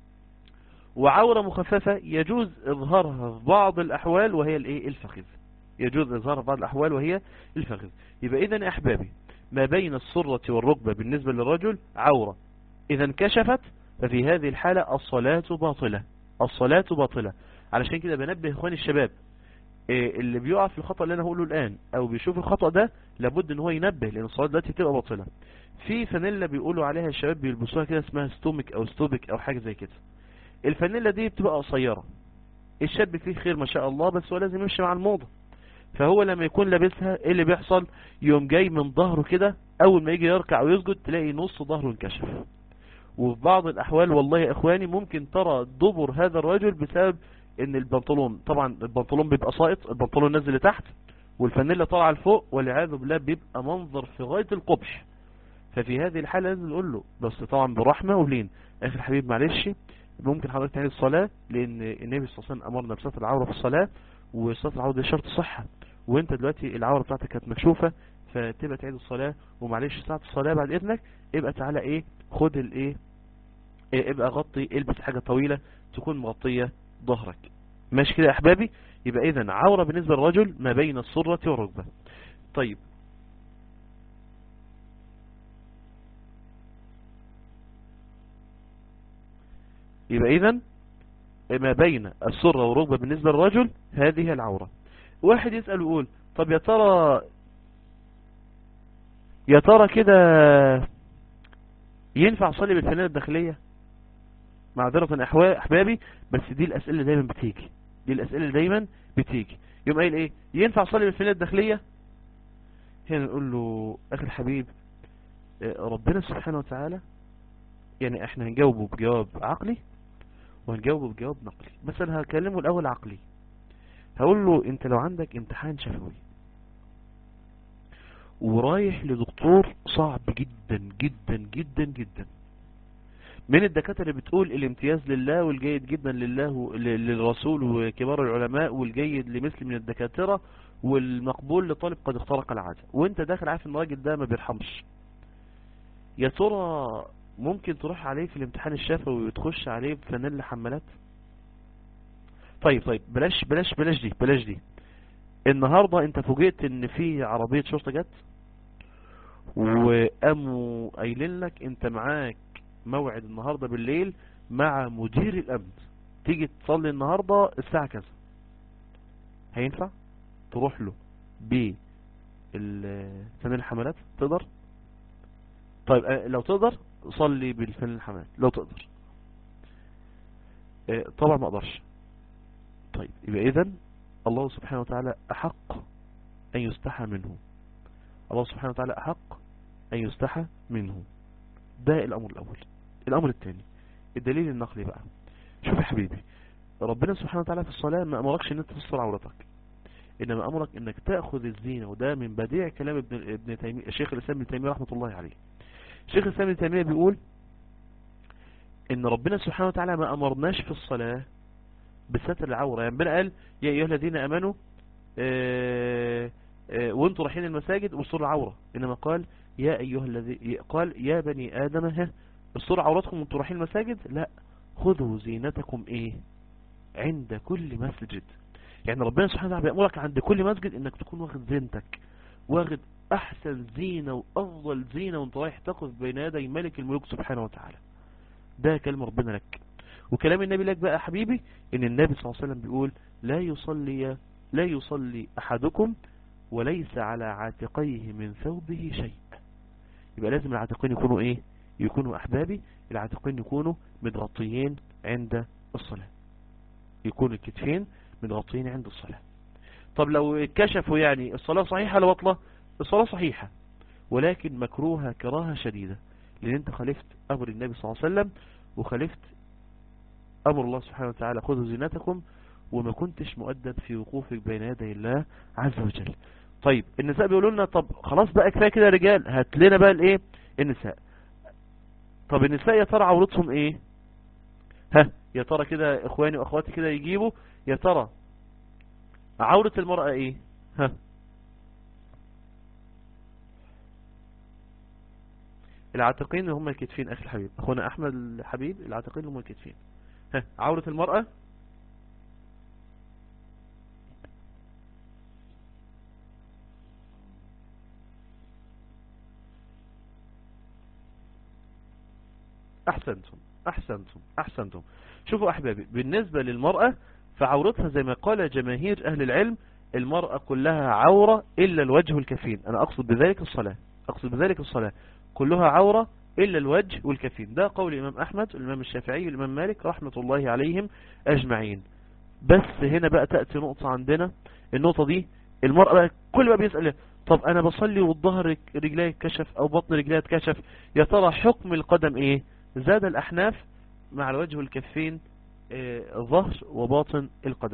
Speaker 1: وعورة مخففة يجوز إظهارها في بعض الأحوال وهي الإيه؟ الفخذ. يجوز إظهارها في بعض الأحوال وهي الفخذ. يبقى إذن يا أحبابي، ما بين السرة والركبة بالنسبة للرجل عورة، إذا انكشفت ففي هذه الحالة الصلاة باطلة، الصلاة باطلة. علشان كده بنبه إخواني الشباب، اللي بيقع في الخطأ اللي أنا هقوله الآن أو بيشوف الخطأ ده لابد إن هو ينبه، لأن الصلاة دلوقتي بتبقى باطلة. في فانيلا بيقولوا عليها الشباب بيلبسوها كده اسمها ستومك أو ستوبك أو حاجة زي كده. الفانيلا دي بتبقى قصيرة، الشاب فيه خير ما شاء الله، بس هو لازم يمشي مع الموضة. فهو لما يكون لابسها ايه اللي بيحصل؟ يوم جاي من ظهره كده، اول ما يجي يركع ويسجد تلاقي نص ظهره انكشف. وفي بعض الاحوال والله يا اخواني ممكن ترى دبر هذا الرجل بسبب ان البنطلون، طبعا البنطلون بيبقى ساقط، البنطلون نازل لتحت والفانيلا طالعه لفوق، والعياذ بالله بيبقى منظر في غاية القبح. ففي هذه الحالة لازم نقول له، بس طبعا برحمة ولين: اخي الحبيب معلش ممكن حضرتك تعيد الصلاة، لان النبي صلى الله عليه وسلم امرنا بستر العورة في الصلاة، وستر العورة ده شرط صحة، وانت دلوقتي العورة بتاعتك كانت مكشوفة، فتبقى تعيد الصلاة. ومعلش ساعة الصلاة بعد اذنك ابقى تعالى ايه، خد الايه، ابقى غطي، البس حاجة طويلة تكون مغطية ظهرك. ماشي كده يا احبابي؟ يبقى اذا عورة بالنسبة للرجل ما بين السرة والركبة. طيب يبقى اذا ما بين السرة والركبة بالنسبة للرجل هذه العورة. واحد يسأل ويقول: طب يا ترى كده ينفع اصلي بالفانلة الداخلية؟ معذرة احبابي، بس دي الاسئلة اللي دايما بتيجي، دي الاسئلة اللي دايما بتيجي. يوم قايل ايه؟ ينفع اصلي بالفانلة الداخلية؟ هنا نقول له: اخي الحبيب، ربنا سبحانه وتعالى، يعني احنا هنجاوبه بجواب عقلي وهنجاوبه بجواب نقلي. بس انا هكلمه الاول عقلي. هقول له: انت لو عندك امتحان شفوي ورايح لدكتور صعب جدا جدا جدا جدا، من الدكاترة اللي بتقول الامتياز لله والجيد جدا لله للرسول وكبار العلماء والجيد لمثل من الدكاترة والمقبول لطالب قد اخترق العادة، وانت داخل عارف ان الراجل ده ما بيرحمش، يا ترى ممكن تروح عليه في الامتحان الشفوي وتخش عليه بفانيلا حمالات؟ طيب بلاش دي. النهاردة انت فوجئت ان في عربية شرطة جت وقاموا قايلين لك انت معاك موعد النهاردة بالليل مع مدير الامن، تيجي تصلي النهاردة الساعة كذا. هينفع تروح له بالفانيلا الحمالات؟ تقدر؟ طيب لو تقدر صلي بالفانيلا الحمالات، لو تقدر. طبعا ما اقدرش. طيب يبقى إذن الله سبحانه وتعالى أحق أن يستحى منه. الله سبحانه وتعالى أحق أن يستحى منه. ده الأمر الأول. الأمر الثاني الدليل النقلي بقى. شوف يا حبيبي، ربنا سبحانه وتعالى في الصلاة ما أمركش أن انت تستر عورتك، إنما أمرك أنك تأخذ الزينة. وده من بديع كلام ابن تيمية، الشيخ الإسلام ابن تيمية رحمة الله عليه. الشيخ الإسلام ابن تيمية بيقول إن ربنا سبحانه وتعالى ما أمرناش في الصلاة بستر العورة. يعني ربنا قال يا أيها الذين أمنوا وانتوا رايحين المساجد واستروا العورة، إنما قال يا أيها الذي قال يا بني آدم استروا عورتكم وانتوا رايحين المساجد. لا، خذوا زينتكم عند كل مسجد. يعني ربنا سبحانه وتعالى بيأمرك عند كل مسجد انك تكون واخد زينتك، واخد احسن زينة وافضل زينة وانت رايح تقف بين يدي ملك الملوك سبحانه وتعالى. ده كلام ربنا لك. وكلام النبي لك بقى حبيبي، ان النبي صلى الله عليه وسلم بيقول لا يصلي احدكم وليس على عاتقيه من ثوبه شيء. يبقى لازم العاتقين يكونوا يكونوا احبابي، العاتقين يكونوا متغطيين عند الصلاة، يكون الكتفين متغطيين عند الصلاة. طب لو اتكشفوا يعني الصلاة صحيحة ولا بطلة؟ الصلاة صحيحة، ولكن مكروهة كراهة شديدة، لأن انت خالفت أمر النبي صلى الله عليه وسلم وخالفت أمر الله سبحانه وتعالى خذوا زينتكم، وما كنتش مؤدب في وقوفك بين يدي الله عز وجل. طيب النساء بيقولوا لنا طب خلاص بقى كفاية كده يا رجال، هات لنا بقى النساء. طب النساء يا ترى عورتهم يا ترى كده اخواني واخواتي كده يجيبوا، يا ترى عورة المرأة العاتقين اللي هم الكتفين. اخي الحبيب اخونا احمد الحبيب، العاتقين اللي هم الكتفين. عورة المرأة احسنتم. شوفوا احبابي، بالنسبة للمرأة فعورتها زي ما قال جماهير اهل العلم، المرأة كلها عورة الا الوجه والكفين. انا اقصد بذلك الصلاة كلها عورة الا الوجه والكفين. ده قول الامام احمد والامام الشافعي والامام مالك رحمة الله عليهم اجمعين. بس هنا بقى تأتي نقطة عندنا، النقطة دي المرأة بقى كل بقى بيسأل طب انا بصلي والظهر رجلي اتكشف او بطن رجلي اتكشف، يا ترى حكم القدم زاد الاحناف مع الوجه والكفين ظهر وباطن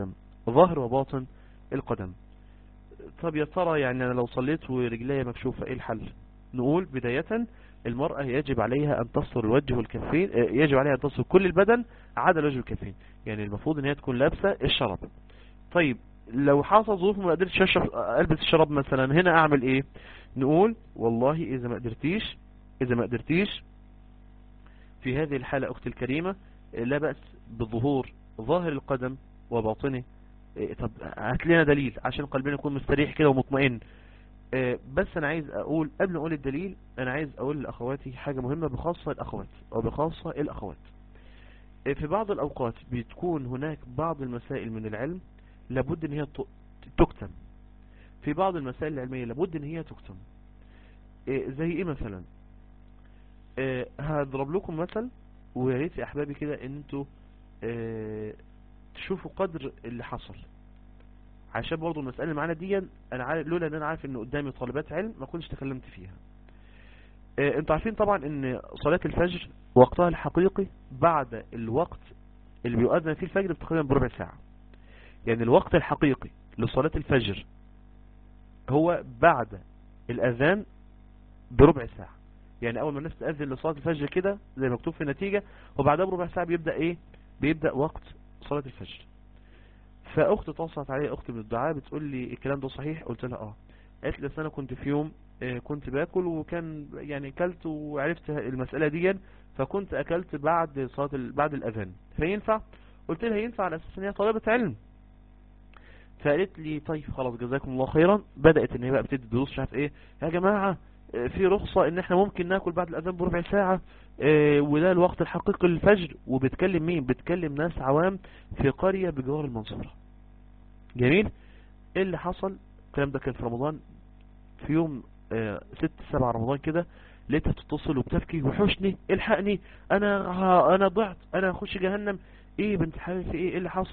Speaker 1: القدم. طب يا ترى يعني انا لو صليت ورجلي مكشوفة ايه الحل؟ نقول بداية المرأة يجب عليها ان تصر الوجه والكفين، يجب عليها ان تصر كل البدن عدا الوجه والكفين. يعني المفروض ان هي تكون لابسة الشراب. طيب لو حصل ظروف ما قدرتش البس الشراب مثلا، هنا اعمل نقول والله اذا ما قدرتيش في هذه الحالة اختي الكريمة لا بأس بظهور ظاهر القدم وباطنه. طب هات لنا دليل عشان قلبنا يكون مستريح كده ومطمئن. بس انا عايز اقول قبل ما اقول الدليل، انا عايز اقول لاخواتي حاجة مهمة بخاصة الاخوات. في بعض الاوقات بتكون هناك بعض المسائل من العلم لابد ان هي تكتم. في بعض المسائل العلمية لابد ان هي تكتم. زي مثلا هضرب لكم مثل، ويا ريت يا احبابي كده ان انتوا تشوفوا قدر اللي حصل، عشان برضو المسألة اللي معانا دي انا عارف، لولا ان انا عارف ان قدامي طالبات علم ما كنتش تكلمت فيها. انتوا عارفين طبعا ان صلاة الفجر وقتها الحقيقي بعد الوقت اللي بيؤذن فيه الفجر بتقريبا بربع ساعة. يعني الوقت الحقيقي لصلاة الفجر هو بعد الأذان بربع ساعة. يعني أول ما الناس تأذن لصلاة الفجر كده زي مكتوب في النتيجة، وبعدها بربع ساعة بيبدأ وقت صلاة الفجر. فأخت اتصلت علي، أخت من الدعاء، بتقول لي الكلام ده صحيح؟ قلت لها قالت لي أنا كنت في يوم كنت باكل، وكان يعني اكلت وعرفت المسألة دي، فكنت اكلت بعد الأذان، فينفع؟ قلت لها ينفع على أساس ان هي طالبة علم. فقالت لي طيب خلاص جزاكم الله خيرا. بدأت ان هي بقى بتدي دروس مش عارف يا جماعة في رخصة ان احنا ممكن ناكل بعد الأذان بربع ساعة، وده الوقت الحقيقي للفجر. وبتكلم مين؟ بتكلم ناس عوام في قرية بجوار المنصورة. جميل. ايه اللي حصل؟ الكلام ده كان في رمضان، في يوم 6-7 رمضان كده، لقيتها تتصل وبتبكي وحشني الحقني، انا ضعت، انا هخش جهنم. ايه بنت حبيبتي ايه اللي حصل؟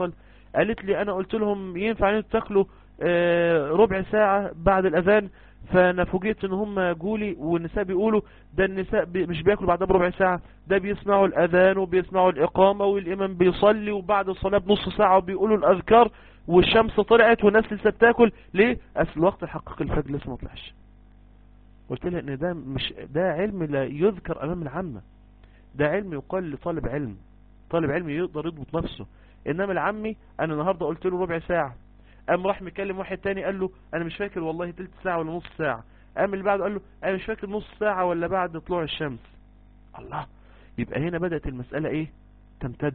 Speaker 1: قالت لي انا قلت لهم ينفع ان انتوا تاكلوا ربع ساعة بعد الاذان، فانا فوجئت ان هم جولي والنساء بيقولوا ده النساء مش بياكلوا بعدها بربع ساعة، ده بيسمعوا الاذان وبيسمعوا الاقامة والامام بيصلي وبعد الصلاة بنص ساعة وبيقولوا الاذكار والشمس طلعت والناس لسه بتاكل. ليه؟ اصل الوقت الحقيقي الفجر لسه ما طلعش. قلت لها ان ده مش ده علم لا يذكر امام العامة، ده علم يقال لطالب علم، طالب علم يقدر يضبط نفسه. انما العمي انا النهاردة قلت له ربع ساعة، قام راح مكلم واحد تاني قال له انا مش فاكر والله تلت ساعة ولا نص ساعة، قام اللي بعده قال له انا مش فاكر نص ساعة ولا بعد طلوع الشمس. الله، يبقى هنا بدأت المسألة ايه؟ تمتد،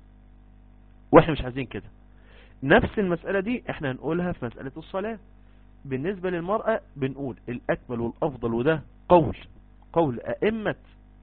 Speaker 1: واحنا مش عايزين كده. نفس المسألة دي احنا هنقولها في مسألة الصلاة. بالنسبة للمرأة بنقول الأكمل والأفضل، وده قول أئمة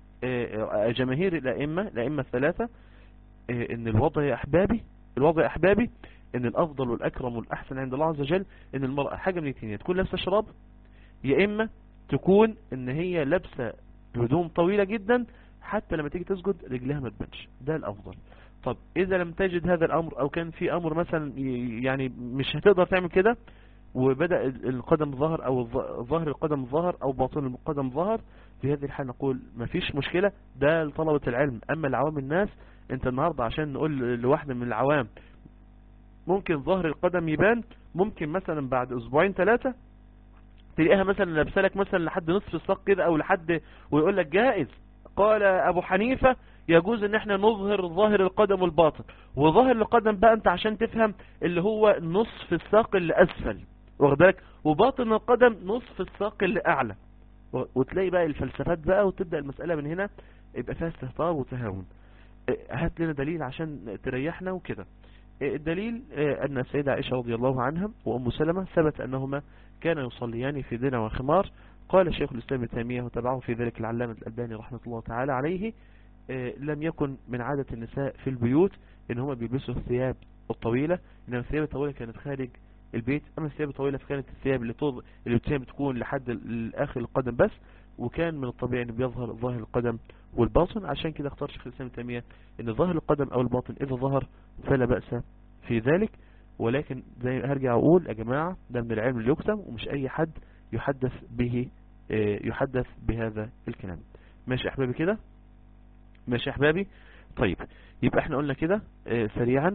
Speaker 1: جماهير الأئمة الثلاثة، ان الوضع يا أحبابي ان الأفضل والأكرم والأحسن عند الله عز وجل ان المرأة حاجة من الاثنين، تكون لابسة شراب، يا إما تكون ان هي لابسة هدوم طويلة جدا حتى لما تيجي تسجد رجلها ما تبانش، ده الأفضل. طب إذا لم تجد هذا الأمر أو كان في أمر مثلا يعني مش هتقدر تعمل كده وبدأ القدم ظهر أو ظهر القدم ظهر أو باطن القدم ظهر، في هذه الحالة نقول مفيش مشكلة، ده لطلبة العلم. أما العوام الناس، أنت النهاردة عشان نقول لواحدة من العوام ممكن ظهر القدم يبان، ممكن مثلا بعد أسبوعين 3 تلاقيها مثلا لابسه لك مثلا لحد نصف الساق كده أو لحد، ويقول لك جائز، قال أبو حنيفة يجوز ان احنا نظهر ظاهر القدم والباطن. وظاهر القدم بقى انت عشان تفهم اللي هو نصف الساق اللي اسفل، واخد بالك، وباطن القدم نصف الساق اللي اعلى، وتلاقي بقى الفلسفات بقى وتبدأ المسألة من هنا يبقى فيها استهتار وتهاون. هات لنا دليل عشان تريحنا وكده. الدليل ان السيدة عائشة رضي الله عنها وام سلمة ثبت انهما كانوا يصليان في دنا وخمار. قال شيخ الاسلام ابن تيمية وتبعه في ذلك العلامة الألباني رحمة الله تعالى عليه، لم يكن من عادة النساء في البيوت ان هما بيلبسوا الثياب الطويلة، انما الثياب الطويلة كانت خارج البيت، اما الثياب الطويلة فكانت الثياب اللي بتكون لحد الاخر القدم بس، وكان من الطبيعي ان بيظهر ظاهر القدم والباطن. عشان كده اختار شيخ الاسلام ابن تيمية ان ظاهر القدم او الباطن اذا ظهر فلا بأس في ذلك. ولكن زي هرجع اقول يا جماعة ده من العلم اللي يكتم، ومش اي حد يحدث به يحدث بهذا الكلام. ماشي يا احبابي كده؟ ماشي يا احبابي. طيب يبقى احنا قلنا كده سريعا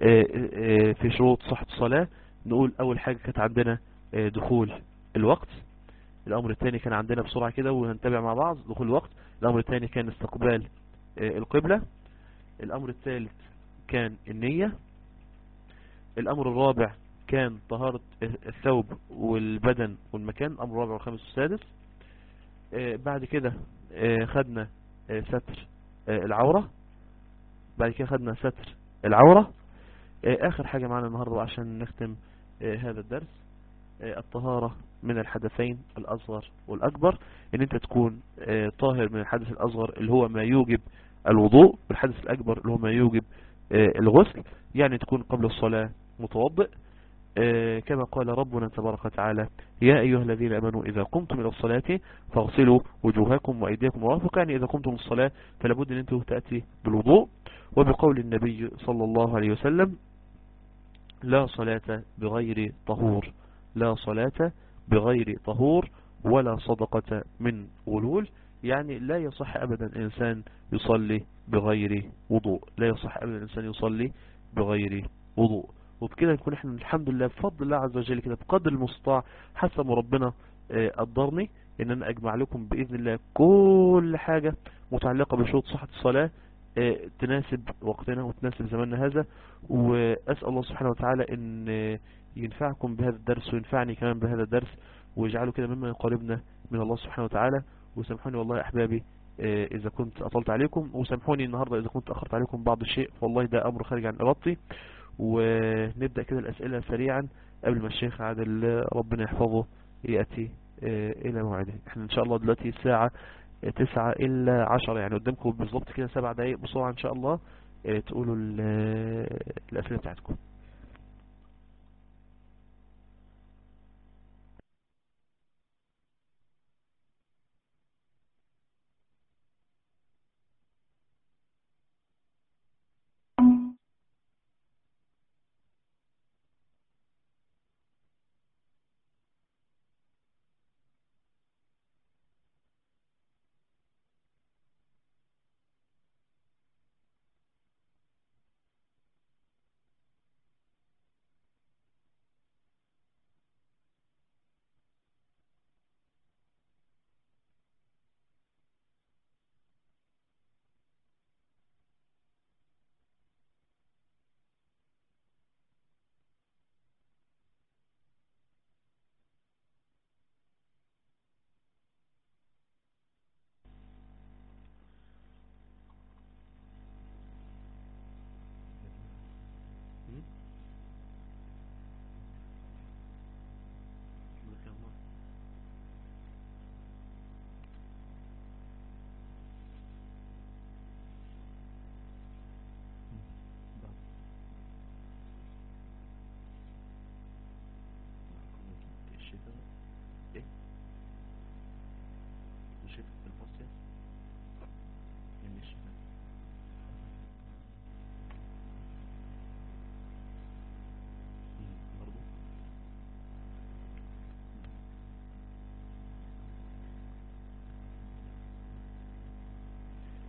Speaker 1: في شروط صحة الصلاة. نقول اول حاجة كانت عندنا دخول الوقت. الامر الثاني كان عندنا بسرعة كده وهنتابع مع بعض دخول الوقت. الامر الثاني كان استقبال القبلة. الامر الثالث كان النية. الامر الرابع كان طهارة الثوب والبدن والمكان، الامر الرابع والخامس والسادس. بعد كده خدنا ستر العورة. بعد كده خدنا ستر العورة. اخر حاجة معنا النهاردة عشان نختم هذا الدرس الطهارة من الحدثين الاصغر والاكبر، ان انت تكون طاهر من الحدث الاصغر اللي هو ما يوجب الوضوء، والحدث الاكبر اللي هو ما يوجب الغسل، يعني تكون قبل الصلاة متوضئ كما قال ربنا تبارك وتعالى يا أيها الذين أمنوا إذا قمتم إلى الصلاة فاغسلوا وجوهكم وأيديكم مرافق، يعني إذا قمتم الصلاة فلابد أن أنتم تأتي بالوضوء. وبقول النبي صلى الله عليه وسلم لا صلاة بغير طهور، لا صلاة بغير طهور ولا صدقة من غلول، يعني لا يصح أبدا إنسان يصلي بغير وضوء، لا يصح أبدا إنسان يصلي بغير وضوء. وبكده نكون احنا الحمد لله بفضل الله عز وجل كده بقدر المستطاع حسب ما ربنا قدرني ان انا اجمع لكم باذن الله كل حاجة متعلقة بشروط صحة الصلاة تناسب وقتنا وتناسب زماننا هذا. واسأل الله سبحانه وتعالى ان ينفعكم بهذا الدرس وينفعني كمان بهذا الدرس ويجعله كده مما يقربنا من الله سبحانه وتعالى. وسامحوني والله يا احبابي اذا كنت اطلت عليكم، وسامحوني النهاردة اذا كنت اخرت عليكم بعض الشيء، والله ده امر خارج عن ارادتي. ونبدأ كده الأسئلة سريعا قبل ما الشيخ عادل ربنا يحفظه يأتي إلى موعده. احنا إن شاء الله دلوقتي الساعة 9:10، يعني قدامكم بالضبط كده 7 دقايق بسرعة إن شاء الله تقولوا الأسئلة بتاعتكم.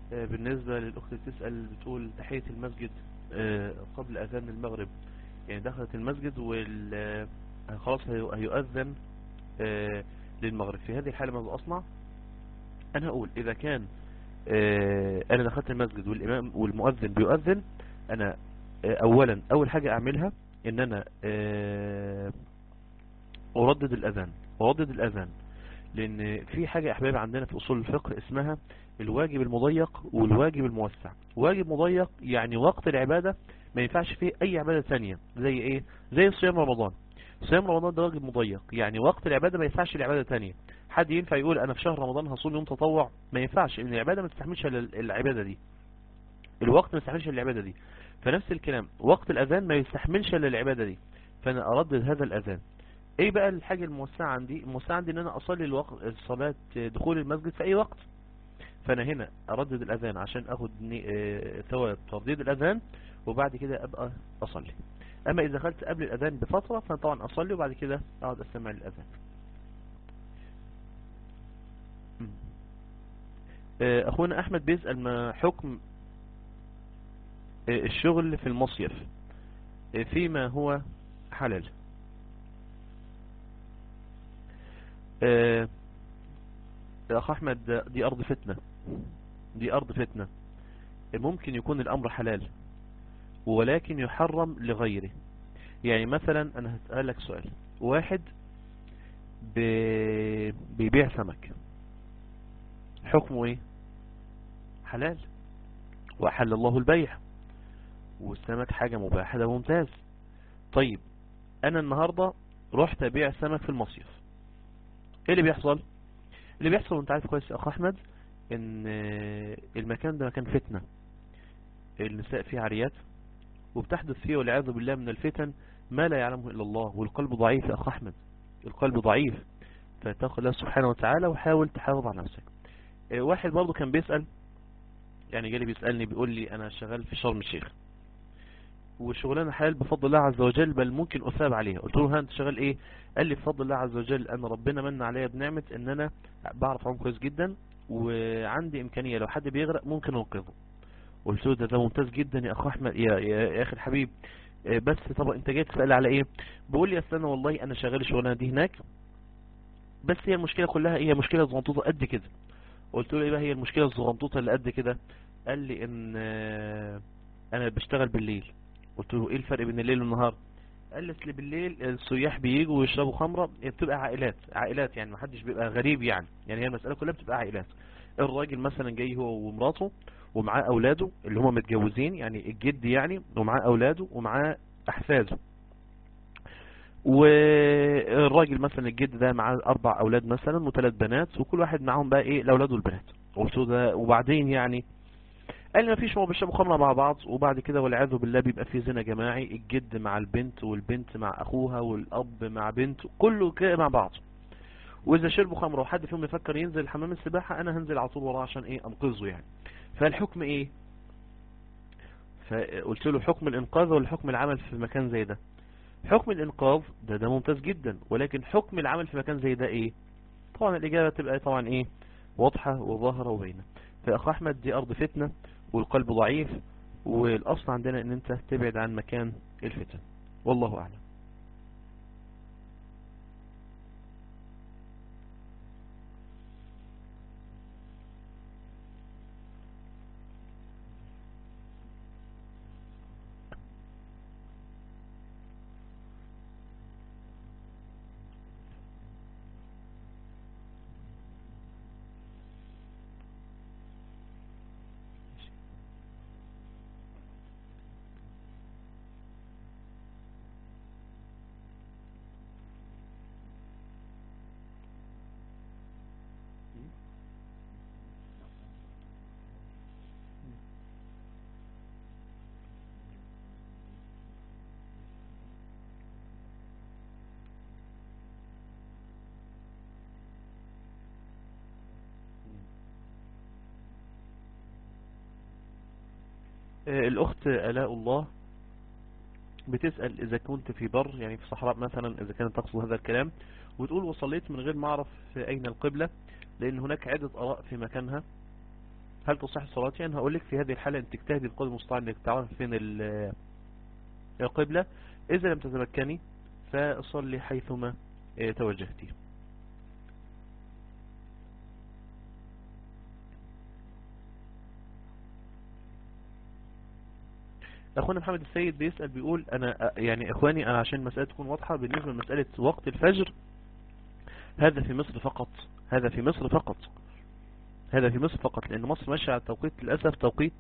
Speaker 1: بالنسبة للأخت اللي بتسأل بتقول تحية المسجد قبل أذان المغرب، يعني دخلت المسجد خلاص هيؤذن للمغرب، في هذه الحالة ماذا أصنع؟ أنا أقول إذا كان أنا دخلت المسجد والإمام والمؤذن بيؤذن، أنا أولا أول حاجة أعملها إن أنا أردد الأذان، لأن في حاجة يا أحبابي عندنا في أصول الفقه اسمها الواجب المضيق والواجب الموسع. واجب مضيق يعني وقت العبادة ما ينفعش فيه أي عبادة ثانية، زي إيه؟ زي صيام رمضان. صيام رمضان ده واجب مضيق، يعني وقت العبادة ما ينفعش العبادة ثانية. حد ينفع يقول أنا في شهر رمضان هصوم يوم تطوع؟ ما ينفعش، لأن العبادة ما تستحملش العبادة دي، الوقت ما يستحملش العبادة دي. فنفس الكلام وقت الأذان ما يستحملش العبادة دي، فأنا أردد هذا الأذان. ايه بقى الحاجة الموسعة عندي؟ الموسعة عندي ان انا اصلي الصلاة دخول المسجد في اي وقت، فانا هنا اردد الاذان عشان اخد ثواب ترديد الاذان، وبعد كده ابقى اصلي. اما اذا دخلت قبل الاذان بفترة فانا طبعا اصلي وبعد كده اقعد استمع للاذان. اخونا احمد بيسأل ما حكم الشغل في المصيف فيما هو حلال. يا اخ احمد دي ارض فتنة، دي ارض فتنة. ممكن يكون الامر حلال ولكن يحرم لغيره. يعني مثلا انا هسألك سؤال، واحد بيبيع سمك، حكمه ايه؟ حلال، واحل الله البيع، والسمك حاجة مباحة، ده ممتاز. طيب انا النهاردة رحت ابيع سمك في المصيف، ايه اللي بيحصل؟ اللي بيحصل وانت عارف كويس يا اخ احمد ان المكان ده مكان فتنة، النساء فيه عريات، وبتحدث فيه والعياذ بالله من الفتن ما لا يعلمه الا الله، والقلب ضعيف يا اخ احمد، القلب ضعيف، فاتقي الله سبحانه وتعالى وحاول تحافظ على نفسك. واحد برضو كان بيسأل، يعني جالي بيسألني بيقول لي انا شغال في شرم الشيخ والشغلانه حلال بفضل الله عز وجل، بل ممكن اثاب عليها. قلت له ها انت شغال ايه؟ قال لي بفضل الله عز وجل انا ربنا من عليا بنعمه ان انا بعرف اعوم كويس جدا، وعندي امكانيه لو حد بيغرق ممكن انقذه. قلت له ده ممتاز جدا يا اخ احمد يا اخي الحبيب، بس طب انت جاي تسال على ايه؟ بيقول لي اصل انا والله انا شغال الشغلانه دي هناك، بس هي المشكله كلها هي مشكله صغنطوطه قد كده. قلت له ايه بقى هي المشكله الصغنطوطه اللي قد كده؟ قال لي ان انا بشتغل بالليل. قلت له ايه الفرق بين الليل والنهار؟ قال لي اصل بالليل السياح بييجوا ويشربوا خمره، بتبقى عائلات يعني ما حدش بيبقى غريب، يعني هي المساله كلها بتبقى عائلات. الراجل مثلا جاي هو ومراته ومعاه اولاده اللي هم متجوزين، يعني الجد يعني، ومعاه اولاده ومعاه احفاده، والراجل مثلا الجد ده معاه 4 اولاد مثلا و3 بنات، وكل واحد معاهم بقى ايه الاولاد والبنات. قلت له ده وبعدين يعني؟ قال لي مفيش، هو بيشربوا خمره مع بعض وبعد كده والعياذ بالله بيبقى في زنا جماعي، الجد مع البنت والبنت مع اخوها والاب مع بنت، كله كده مع بعض. واذا شربوا خمره وحد فيهم يفكر ينزل حمام السباحه انا هنزل على طول وراه عشان ايه؟ انقذه يعني. فالحكم ايه؟ فقلت له حكم الانقاذ ولا حكم العمل في مكان زي ده؟ حكم الانقاذ ده ممتاز جدا، ولكن حكم العمل في مكان زي ده ايه؟ طبعا الاجابه تبقى طبعا ايه؟ واضحه وظاهره وبينه. فاخ احمد دي ارض فتنه والقلب ضعيف، والاصل عندنا ان انت تبعد عن مكان الفتن، والله اعلم. الاخت الاء الله بتسأل اذا كنت في بر، يعني في صحراء مثلا، اذا كانت تقصد هذا الكلام، وتقول وصليت من غير ما اعرف اين القبلة، لان هناك عدة اراء في مكانها. هل تصح صلاتي؟ أنا هقول لك في هذه الحالة أنت تجتهدي بقدر المستطاع أنك تعرف فين القبلة. إذا لم تتمكني فصلي حيثما توجهتي. اخونا محمد السيد بيسأل بيقول انا يعني اخواني انا عشان المسألة تكون واضحة بالنسبة لمسألة وقت الفجر، هذا في مصر فقط، هذا في مصر فقط، هذا في مصر فقط، لان مصر ماشية على التوقيت للأسف توقيت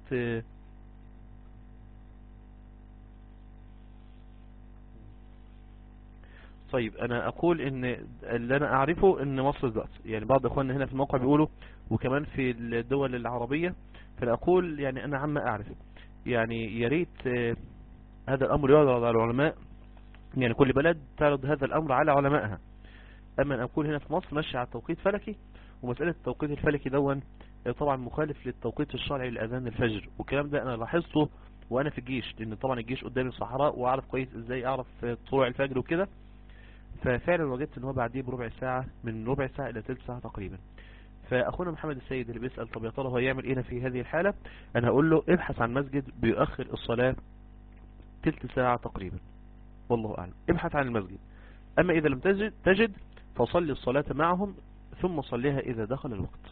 Speaker 1: طيب انا اقول ان اللي انا اعرفه ان مصر دلوقتي يعني بعض اخواننا هنا في الموقع بيقولوا وكمان في الدول العربية، فانا اقول يعني انا عما اعرف يعني يا ريت هذا الامر يعرض على العلماء، يعني كل بلد تعرض هذا الامر على علمائها. اما ان اقول هنا في مصر ماشي على التوقيت فلكي، ومسألة التوقيت الفلكي دون طبعا مخالف للتوقيت الشرعي لأذان الفجر، والكلام ده انا لاحظته وانا في الجيش، لان طبعا الجيش قدامي صحراء واعرف كويس ازاي اعرف طلوع الفجر وكده، ففعلا وجدت ان هو بعديه بربع ساعة، من ربع ساعة الى ثلث ساعة تقريبا. فاخونا محمد السيد اللي بيسأل طب يا ترى هو يعمل ايه في هذه الحالة، انا هقول له ابحث عن مسجد بيؤخر الصلاة ثلث ساعة تقريبا، والله اعلم، ابحث عن المسجد. اما اذا لم تجد فصلي الصلاة معهم ثم صليها اذا دخل الوقت.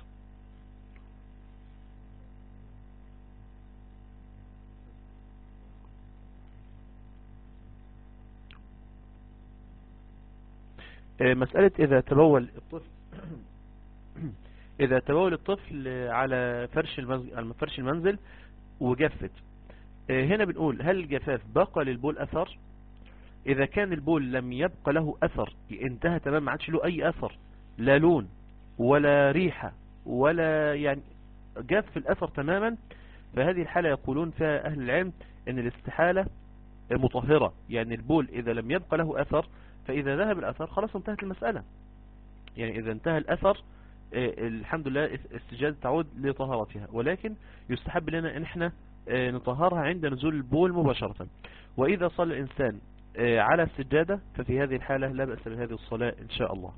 Speaker 1: مسألة اذا تبول الطفل اذا تبول الطفل على فرش المنزل وجفت، هنا بنقول هل الجفاف بقى للبول اثر؟ اذا كان البول لم يبقى له اثر، انتهى تمام، ما عادش له اي اثر، لا لون ولا ريحة ولا يعني جاف الاثر تماما، فهذه الحالة يقولون فيها اهل العلم ان الاستحالة مطهرة، يعني البول اذا لم يبقى له اثر، فاذا ذهب الاثر خلاص انتهت المسألة، يعني اذا انتهى الاثر الحمد لله السجادة تعود لطهارتها، ولكن يستحب لنا ان احنا نطهرها عند نزول البول مباشرة. واذا صلى الانسان على السجادة ففي هذه الحالة لا بأس بهذه الصلاة ان شاء الله.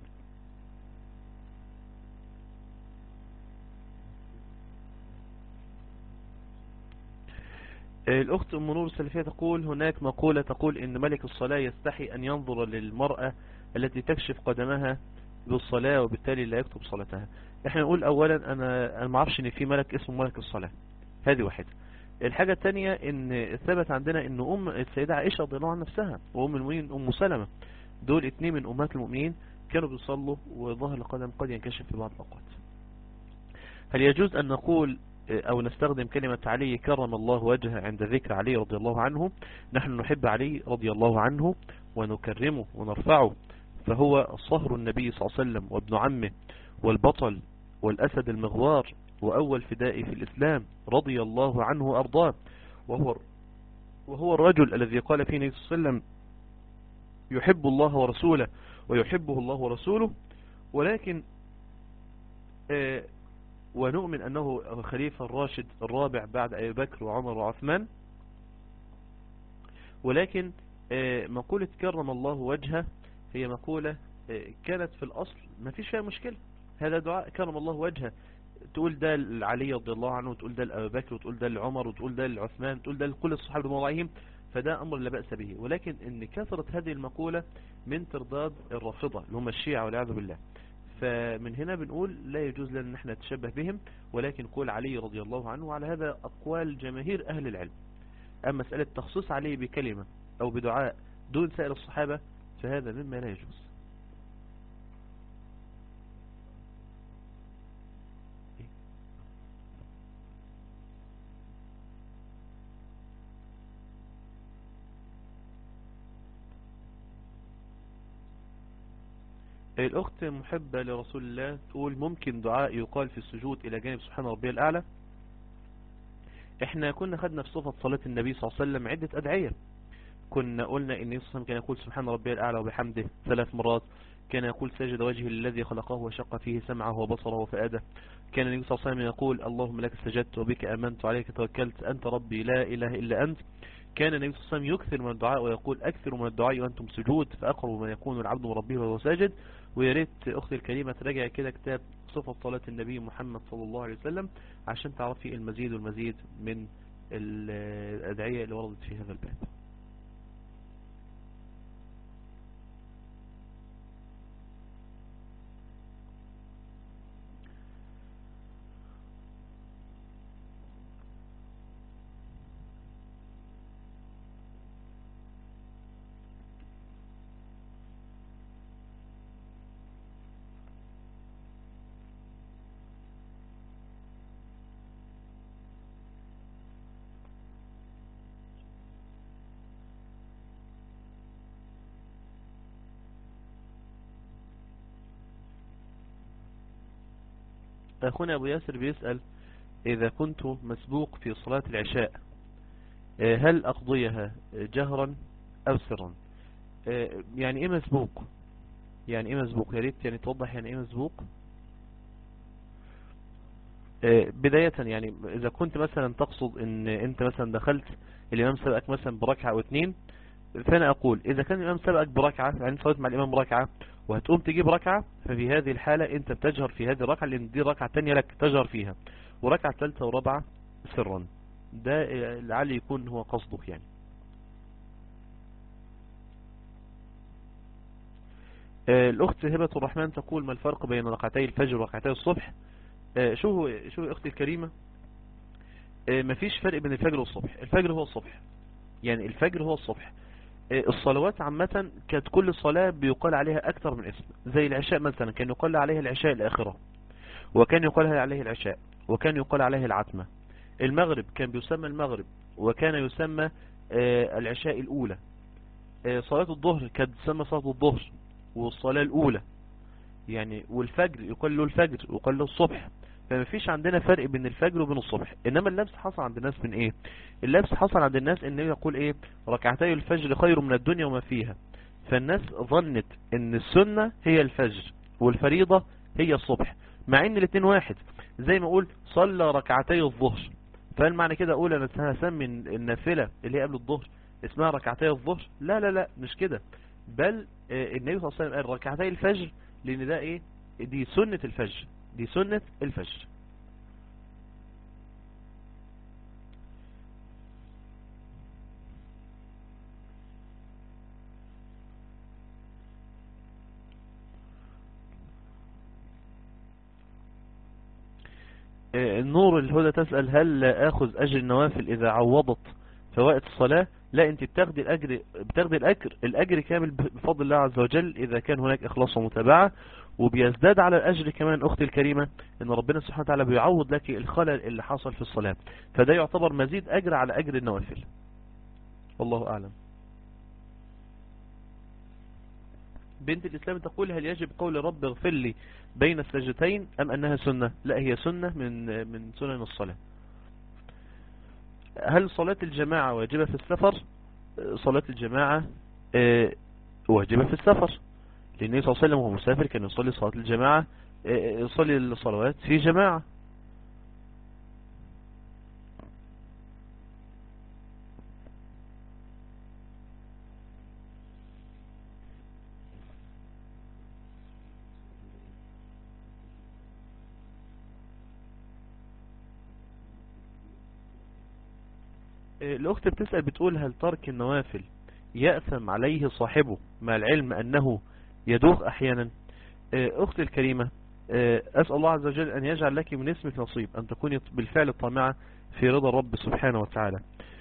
Speaker 1: الأخت أم نور السلفية تقول هناك مقولة تقول إن ملك الصلاة يستحي أن ينظر للمرأة التي تكشف قدمها بالصلاة وبالتالي لا يكتب صلاتها. احنا نقول أولا أنا ما اعرفش إن في ملك اسمه ملك الصلاة، هذه واحدة. الحاجة الثانية إن ثبت عندنا إن السيدة عائشة رضي الله عنها نفسها وأم المؤمنين أم سلمة، دول اتنين من أمهات المؤمنين كانوا بيصلوا وظهر القدم قد ينكشف في بعض الأوقات. هل يجوز أن نقول أو نستخدم كلمة علي كرم الله وجهه عند ذكر علي رضي الله عنه؟ نحن نحب علي رضي الله عنه ونكرمه ونرفعه، فهو صهر النبي صلى الله عليه وسلم وابن عمه والبطل والأسد المغوار وأول فدائي في الإسلام رضي الله عنه وأرضاه، وهو الرجل الذي قال فيه النبي صلى الله عليه وسلم يحب الله ورسوله ويحبه الله ورسوله، ولكن ونؤمن أنه خليفة الراشد الرابع بعد أبي بكر وعمر وعثمان، ولكن مقولة كرم الله وجهه هي مقولة كانت في الأصل ما فيش فيها مشكلة، هذا دعاء كرم الله وجهه، تقول ده لعلي رضي الله عنه وتقول ده لأبي بكر وتقول ده لعمر وتقول ده لعثمان تقول ده لكل الصحابة بموضعهم، فده أمر لا بأس به، ولكن إن كثرت هذه المقولة من ترداد الرافضة اللي هم الشيعة والعياذ بالله، فمن هنا بنقول لا يجوز لنا ان احنا نتشبه بهم، ولكن قول علي رضي الله عنه، وعلى هذا أقوال جماهير أهل العلم. أما مسألة تخصيص علي بكلمة أو بدعاء دون سائر الصحابة فهذا مما لا يجوز. الأخت محبة لرسول الله تقول ممكن دعاء يقال في السجود إلى جانب سبحان ربي الأعلى؟ احنا كنا خدنا في صفة صلاة النبي صلى الله عليه وسلم عدة أدعية، كنا قلنا ان النبي صلى الله عليه وسلم كان يقول سبحان ربي الأعلى وبحمده 3 مرات، كان يقول سجد وجهه الذي خلقه وشق فيه سمعه وبصره وفؤاده، كان النبي صلى الله عليه وسلم يقول اللهم لك سجدت وبك آمنت وعليك توكلت أنت ربي لا إله إلا أنت، كان النبي صلى الله عليه وسلم يكثر من الدعاء ويقول أكثر من الدعاء وأنتم سجود فأقرب ما يكون العبد من ربه وهو ساجد، ويا ريت أختي الكريمة تراجع كده كتاب صفة صلاة النبي محمد صلى الله عليه وسلم عشان تعرفي المزيد والمزيد من الأدعية اللي وردت في هذا الباب. أخونا أبو ياسر بيسأل إذا كنت مسبوق في صلاة العشاء هل أقضيها جهرا أو سرا؟ يعني إيه مسبوق؟ يعني إيه مسبوق؟ يا ريت يعني توضح يعني إيه مسبوق. بداية يعني إذا كنت مثلا تقصد إن أنت مثلا دخلت الإمام سبقك مثلا بركعة أو اتنين، فأنا أقول إذا كان الإمام سبقك بركعة يعني صليت مع الإمام ركعة وهتقوم تجيب ركعة، ففي هذه الحالة أنت بتجهر في هذه الركعة لأن دي ركعة تانية لك تجهر فيها، وركعة ثالثة ورابعة سرا. ده لعل يكون هو قصدك يعني. الأخت هبة الرحمن تقول ما الفرق بين ركعتي الفجر وركعتي الصبح؟ شو أختي الكريمة، مفيش فرق بين الفجر والصبح. الفجر هو الصبح، يعني الفجر هو الصبح. الصلوات عامة كانت كل صلاة بيقال عليها أكثر من اسم، زي العشاء مثلا كان يقال عليها العشاء الآخرة، وكان يقال عليه العشاء، وكان يقال عليه العتمة. المغرب كان بيسمى المغرب، وكان يسمى العشاء الأولى. صلاة الظهر كانت تسمى صلاة الظهر والصلاة الأولى يعني، والفجر يقال له الفجر ويقال له الصبح. فما فيش عندنا فرق بين الفجر وبين الصبح. انما اللبس حصل عند الناس من ايه؟ اللبس حصل عند الناس ان يقول ايه ركعتي الفجر خير من الدنيا وما فيها، فالناس ظنت ان السنة هي الفجر والفريضة هي الصبح، مع ان الاثنين واحد. زي ما اقول صلى ركعتي الظهر، فهل معنى كده اقول انا هسمي النافلة اللي هي قبل الظهر اسمها ركعتي الظهر؟ لا لا لا مش كده، بل النبي صلى الله عليه وسلم قال ركعتي الفجر لان ده ايه؟ دي سنة الفجر، دي سنة الفجر. النور الهدى تسأل هل اخذ اجر النوافل اذا عوضت فوائد الصلاة؟ لا، انت بتاخدي الاجر كامل بفضل الله عز وجل اذا كان هناك اخلاص ومتابعة، وبيزداد على الاجر كمان اختي الكريمة ان ربنا سبحانه وتعالى بيعوض لك الخلل اللي حصل في الصلاة، فده يعتبر مزيد اجر على اجر النوافل. والله اعلم. بنت الإسلام تقول هل يجب قول رب اغفر لي بين السجدتين أم أنها سنة؟ لا، هي سنة من سنن الصلاة. هل صلاة الجماعة واجبة في السفر؟ صلاة الجماعة واجبة في السفر، لأن النبي صلى الله عليه وسلم وهو مسافر كان يصلي صلاة الجماعة، يصلي الصلوات في جماعة. الأخت بتسأل بتقول هل ترك النوافل يأثم عليه صاحبه مع العلم أنه يدوخ أحيانا؟ أختي الكريمة، أسأل الله عز وجل أن يجعل لك من اسمك نصيب، أن تكوني بالفعل طامعة في رضا الرب سبحانه وتعالى.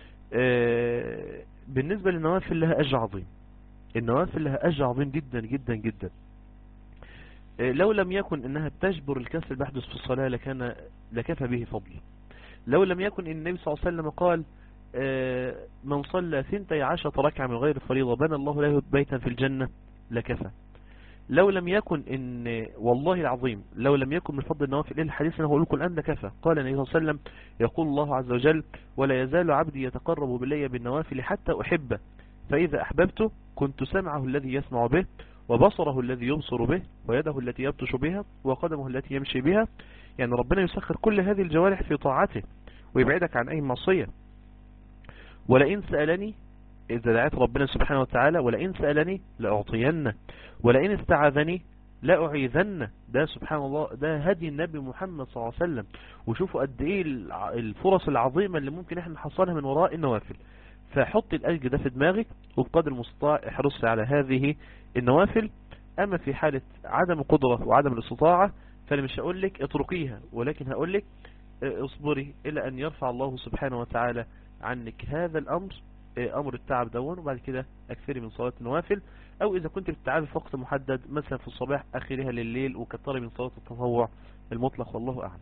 Speaker 1: بالنسبة للنوافل لها أجر عظيم، النوافل لها أجر عظيم جدا جدا جدا. لو لم يكن أنها تجبر الكسل البحدث في الصلاة لكفى به فضل. لو لم يكن إن النبي صلى الله عليه وسلم قال من صلى 12 ركعة من غير فريضة بنى الله له بيتا في الجنة لكفى. لو لم يكن إن والله العظيم لو لم يكن من فضل النوافل إلا الحديث أنه أقول لكم الآن لكفى. قال النبي صلى الله عليه وسلم يقول الله عز وجل ولا يزال عبدي يتقرب بالليل بالنوافل حتى أحبه، فإذا أحببته كنت سمعه الذي يسمع به وبصره الذي يبصر به ويده التي يبطش بها وقدمه التي يمشي بها. يعني ربنا يسخر كل هذه الجوارح في طاعته ويبعدك عن أي معصية. ولئن سألني، إذا دعيت ربنا سبحانه وتعالى ولئن سألني لأعطينه ولئن استعاذني لا أعيذن. ده سبحان الله ده هدي النبي محمد صلى الله عليه وسلم. وشوفوا قد ايه الفرص العظيمة اللي ممكن احنا نحصلها من وراء النوافل. فحط الأجر ده في دماغك، وبقدر المستطاع احرص على هذه النوافل. أما في حالة عدم القدرة وعدم الاستطاعة فأنا مش هقول لك اتركيها، ولكن هقول لك اصبري إلى أن يرفع الله سبحانه وتعالى عنك هذا الأمر، أمر التعب دون، وبعد كده أكثري من صلاة النوافل. أو إذا كنت بتتعبي في وقت محدد مثلا في الصباح أخرها لليل، وكتري من صلاة التطوع المطلق، والله أعلم.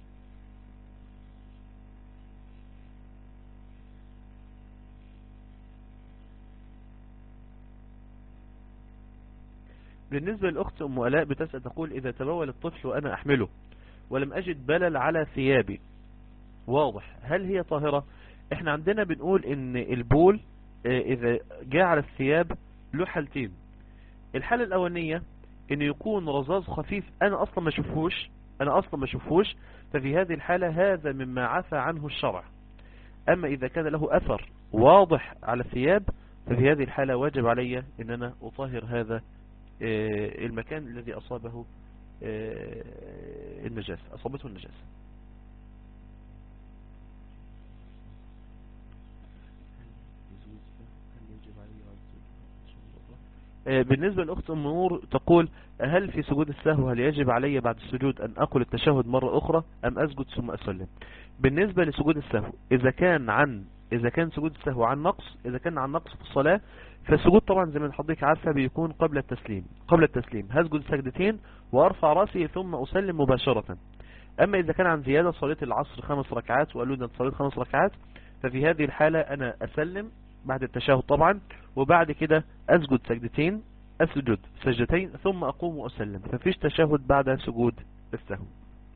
Speaker 1: بالنسبة للأخت أم ألاء بتسأل تقول إذا تبول الطفل وأنا أحمله ولم أجد بلل على ثيابي واضح، هل هي طاهرة؟ احنا عندنا بنقول ان البول إذا جاء على الثياب له حالتين. الحالة الأولانية ان يكون رذاذ خفيف أنا أصلا ما شوفهوش، ففي هذه الحالة هذا مما عفى عنه الشرع. أما إذا كان له أثر واضح على الثياب ففي هذه الحالة واجب علي ان أنا أطهر هذا المكان الذي أصابته النجاسة. بالنسبة لأخت أم نور تقول هل في سجود السهو هل يجب علي بعد السجود أن أقول التشهد مرة أخرى أم أسجد ثم أسلم؟ بالنسبة لسجود السهو إذا كان سجود السهو عن نقص، إذا كان عن نقص في الصلاة فالسجود طبعا زي ما حضرتك عارفة بيكون قبل التسليم هسجد سجدتين وأرفع رأسي ثم أسلم مباشرة. أما إذا كان عن زيادة صلاة العصر 5 ركعات وقالوا أن صلاة 5 ركعات ففي هذه الحالة أنا أسلم بعد التشهد طبعا، وبعد كده أسجد سجدتين ثم أقوم وأسلم، ففيش تشهد بعد سجود السهو.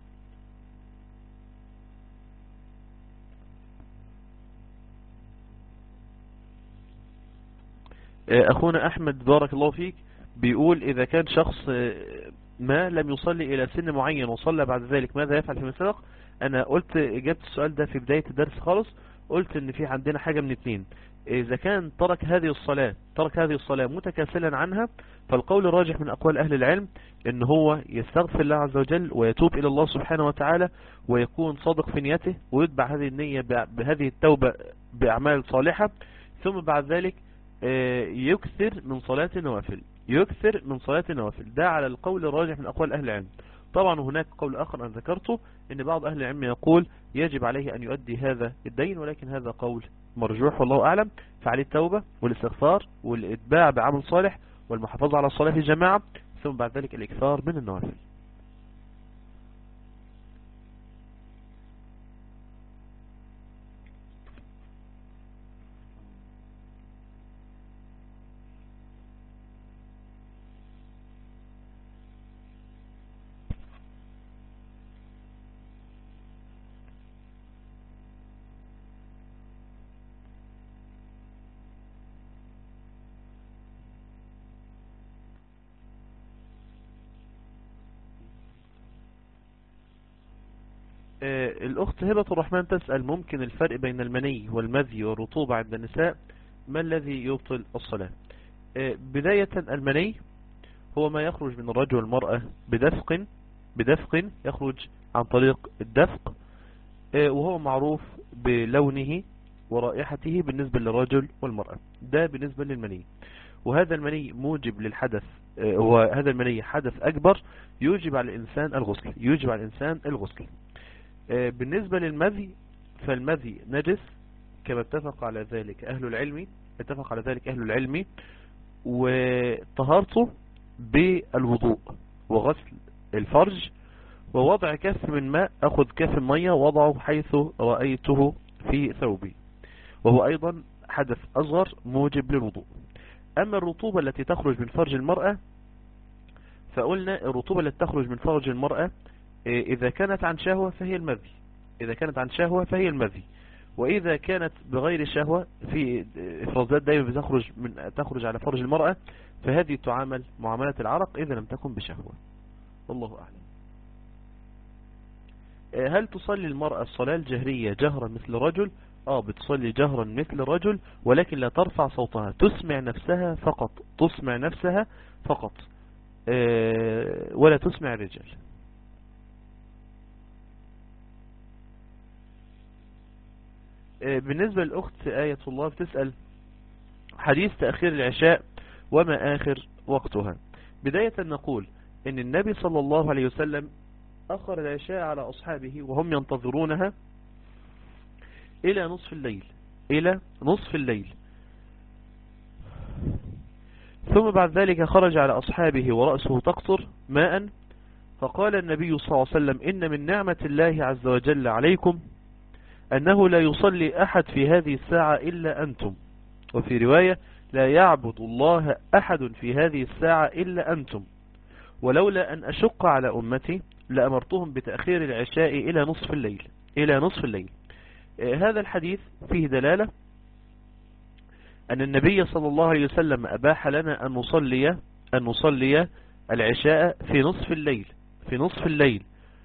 Speaker 1: أخونا أحمد بارك الله فيك بيقول إذا كان شخص ما لم يصلي إلى سن معين وصلى بعد ذلك ماذا يفعل فيما سبق؟ أنا قلت إجابة السؤال ده في بداية الدرس خالص، قلت إن في عندنا حاجة من اتنين. إذا كان ترك هذه الصلاة متكاسلا عنها فالقول الراجح من أقوال أهل العلم إن هو يستغفر الله عز وجل ويتوب إلى الله سبحانه وتعالى ويكون صادق في نيته ويتبع هذه النية بهذه التوبة بأعمال صالحة، ثم بعد ذلك يكثر من صلاة النوافل. ده على القول الراجح من أقوال أهل العلم. طبعا هناك قول آخر أنا ذكرته إن بعض أهل العلم يقول يجب عليه أن يؤدي هذا الدين، ولكن هذا قول مرجوح والله أعلم. فعليه التوبة والاستغفار والإتباع بعمل صالح والمحافظة على الصلاة في الجماعة، ثم بعد ذلك الإكثار من النوافل. الأخت هبة الرحمن تسأل ممكن الفرق بين المني والمذي والرطوبة عند النساء، ما الذي يبطل الصلاة؟ بداية المني هو ما يخرج من الرجل والمرأة بدفق يخرج عن طريق الدفق، وهو معروف بلونه ورائحته بالنسبة للرجل والمرأة. ده بالنسبة للمني، وهذا المني موجب للحدث، وهذا المني حدث أكبر يوجب على الإنسان الغسل. بالنسبة للمذي فالمذي نجس كما اتفق على ذلك أهل العلم، وطهارته بالوضوء وغسل الفرج ووضع كف من ماء، أخذ كف مية وضعه حيث رأيته في ثوبي، وهو أيضا حدث أصغر موجب للوضوء. أما الرطوبة التي تخرج من فرج المرأة فقلنا الرطوبة التي تخرج من فرج المرأة إذا كانت عن شهوة فهي المذي، وإذا كانت بغير شهوة في إفرازات دائما تخرج على فرج المرأة فهذه تعامل معاملة العرق إذا لم تكن بشهوة، والله أعلم. هل تصلي المرأة الصلاة الجهرية جهرا مثل الرجل؟ بتصلي جهرا مثل الرجل، ولكن لا ترفع صوتها، تسمع نفسها فقط. ولا تسمع الرجال. بالنسبة للأخت آية الله بتسأل حديث تأخير العشاء وما آخر وقتها. بداية نقول إن النبي صلى الله عليه وسلم أخر العشاء على أصحابه وهم ينتظرونها إلى نصف الليل، إلى نصف الليل. ثم بعد ذلك خرج على أصحابه ورأسه تقطر ماء، فقال النبي صلى الله عليه وسلم إن من نعمة الله عز وجل عليكم أنه لا يصلي أحد في هذه الساعة إلا أنتم، وفي رواية لا يعبد الله أحد في هذه الساعة إلا أنتم، ولولا أن أشق على أمتي لأمرتهم بتأخير العشاء إلى نصف الليل، إلى نصف الليل. هذا الحديث فيه دلالة أن النبي صلى الله عليه وسلم أباح لنا أن نصلي العشاء في نصف الليل، في نصف الليل،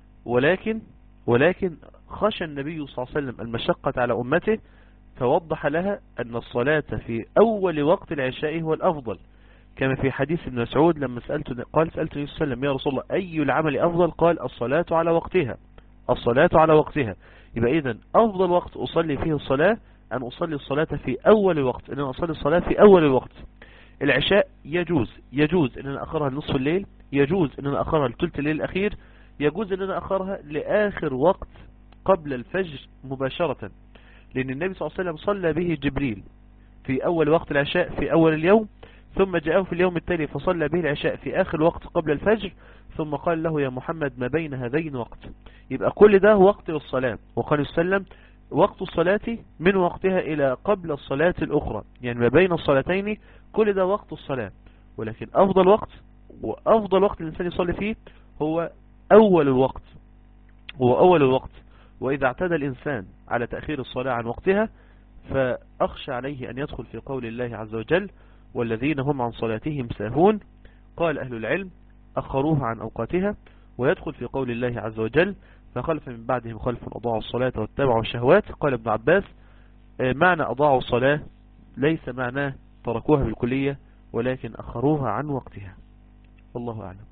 Speaker 1: ولكن خشى النبي صلى الله عليه وسلم المشقة على أمته، فوضح لها أن الصلاة في أول وقت العشاء هو الأفضل، كما في حديث ابن مسعود لما سألت النبي صلى الله عليه وسلم يا رسول الله أي العمل أفضل؟ قال الصلاة على وقتها، الصلاة على وقتها. يبقى إذن أفضل وقت أصلي فيه الصلاة أن أصلي الصلاة في أول وقت، أن أصلي الصلاة في أول الوقت. العشاء يجوز أن أنا أخرها لنصف الليل، يجوز أن أنا أخرها لثلث الليل الأخير، يجوز أن أنا أخرها لآخر وقت قبل الفجر مباشرة، لأن النبي صلى الله عليه وسلم صلى به جبريل في أول وقت العشاء في أول اليوم، ثم جاءه في اليوم التالي فصلى به العشاء في آخر وقت قبل الفجر، ثم قال له يا محمد ما بين هذين وقت. يبقى كل ده وقت الصلاة، وقال السلام وقت الصلاة من وقتها إلى قبل الصلاة الأخرى، يعني ما بين الصلاتين كل ده وقت الصلاة. ولكن أفضل وقت الإنسان يصلي فيه هو أول الوقت، هو أول الوقت. وإذا اعتدى الإنسان على تأخير الصلاة عن وقتها فأخشى عليه أن يدخل في قول الله عز وجل والذين هم عن صلاتهم ساهون. قال أهل العلم أخروها عن أوقاتها، ويدخل في قول الله عز وجل فخلف من بعدهم خلف أضاعوا الصلاة واتبعوا الشهوات. قال ابن عباس معنى أضاعوا الصلاة ليس معناه تركوها بالكلية، ولكن أخروها عن وقتها. والله أعلم.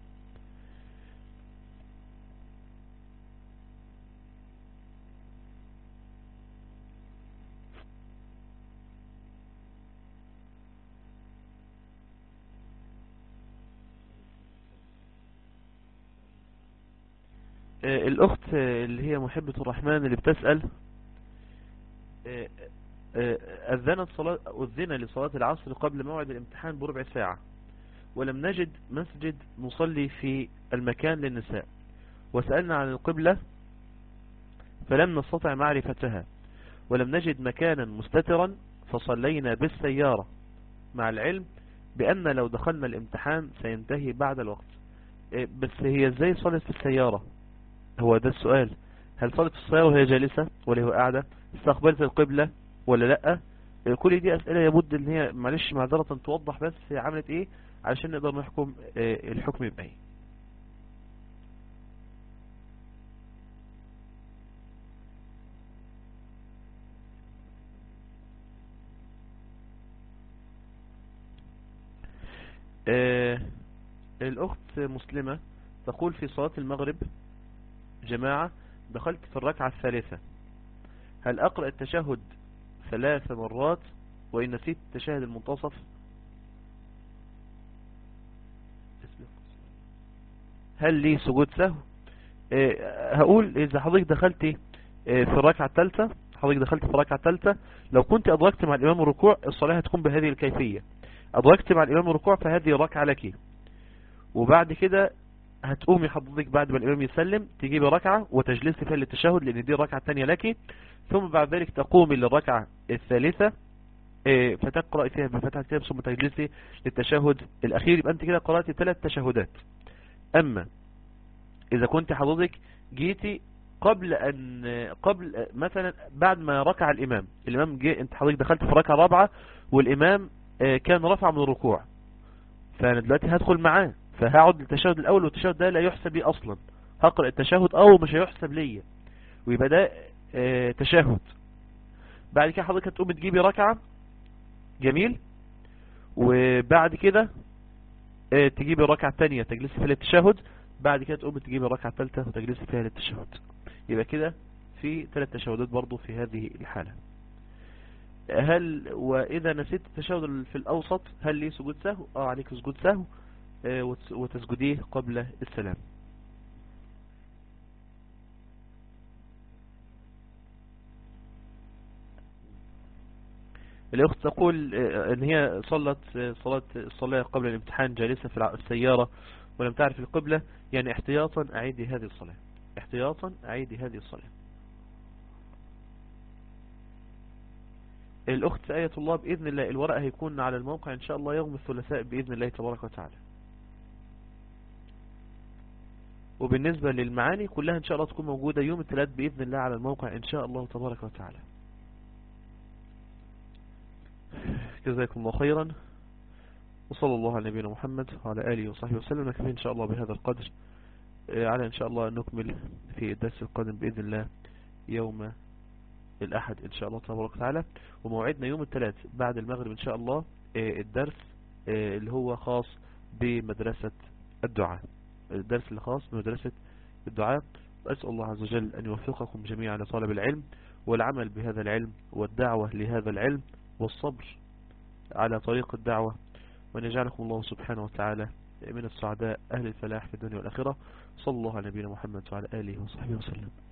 Speaker 1: الأخت اللي هي محبة الرحمن اللي بتسأل أذن لصلاة العصر قبل موعد الامتحان بربع ساعة، ولم نجد مسجد نصلي في المكان للنساء، وسألنا عن القبلة فلم نستطع معرفتها، ولم نجد مكانا مستترا فصلينا بالسيارة، مع العلم بأن لو دخلنا الامتحان سينتهي بعد الوقت. بس هي ازاي صلت في السيارة؟ هو ده السؤال. هل صلت في السيارة وهي جالسة ولا هي قاعدة؟ استقبلت القبلة ولا لا؟ كل دي أسئلة يبد ان هي معلش معذرة توضح بس هي عملت ايه عشان نقدر نحكم الحكم يبقى ايه. الأخت مسلمة تقول في صلاة المغرب جماعة دخلت في الركعة الثالثة، هل أقرأ التشهد 3 مرات وإن نسيت التشهد المنتصف؟ هل لي سجود سهو؟ هقول إذا حضرتك دخلتي في الركعة الثالثة، لو كنت أدركت مع الإمام الركوع الصلاة هتكون بهذه الكيفية. أدركت مع الإمام الركوع فهذه ركعة لك، وبعد كده هتقومي حضرتك بعد ما الإمام يسلم تجيبي ركعة وتجلسي فيها للتشهد لأن دي الركعة الثانية لك، ثم بعد ذلك تقومي للركعة الثالثة فتقرأ فيها بفتحة الكتاب ثم تجلسي للتشهد الأخير. يبقى أنت كده قرأتي 3 تشهدات. أما إذا كنت حضرتك جيتي قبل مثلا بعد ما ركع الإمام جه، أنت حضرتك دخلت في الركعة الرابعة والإمام كان رفع من الركوع، فأنا دلوقتي هدخل معاه فهقعد للتشهد الأول، والتشهد ده لا يحسب لي أصلا، هقرأ التشهد مش هيحسب لي، ويبقى ده تشهد. بعد كده حضرتك هتقوم تجيبي ركعة، جميل، وبعد كده تجيبي الركعة الثانية تجلسي فيها للتشهد، بعد كده تقومي تجيبي الركعة الثالثة وتجلسي فيها للتشهد. يبقى كده في 3 تشهدات برضو في هذه الحالة. وإذا نسيت التشهد في الأوسط هل لي سجود سهو؟ عليك سجود سهو، وتسجديه قبل السلام. الأخت تقول ان هي صلت الصلاة قبل الامتحان جالسة في السيارة ولم تعرف القبلة، يعني احتياطا أعيدي هذه الصلاة، احتياطا أعيدي هذه الصلاة. الأخت آية الله بإذن الله الورق هيكون على الموقع إن شاء الله يوم الثلاثاء بإذن الله تبارك وتعالى. وبالنسبة للمعاني كلها إن شاء الله تكون موجودة يوم الثلاث بإذن الله على الموقع إن شاء الله تبارك وتعالى. جزاكم الله خيرا، وصلى الله على نبينا محمد وعلى آله وصحبه وسلم. نكفي إن شاء الله بهذا القدر، على إن شاء الله نكمل في الدرس القادم بإذن الله يوم الأحد إن شاء الله تبارك وتعالى. وموعدنا يوم الثلاث بعد المغرب إن شاء الله الدرس اللي هو خاص بمدرسة الدعاء، الدرس اللي خاص بمدرسة الدعاء. أسأل الله عز وجل أن يوفقكم جميعا لطلب العلم والعمل بهذا العلم والدعوة لهذا العلم والصبر على طريق الدعوة، وأن يجعلكم الله سبحانه وتعالى من السعداء أهل الفلاح في الدنيا والآخرة. صلى الله على نبينا محمد وعلى آله وصحبه وسلم.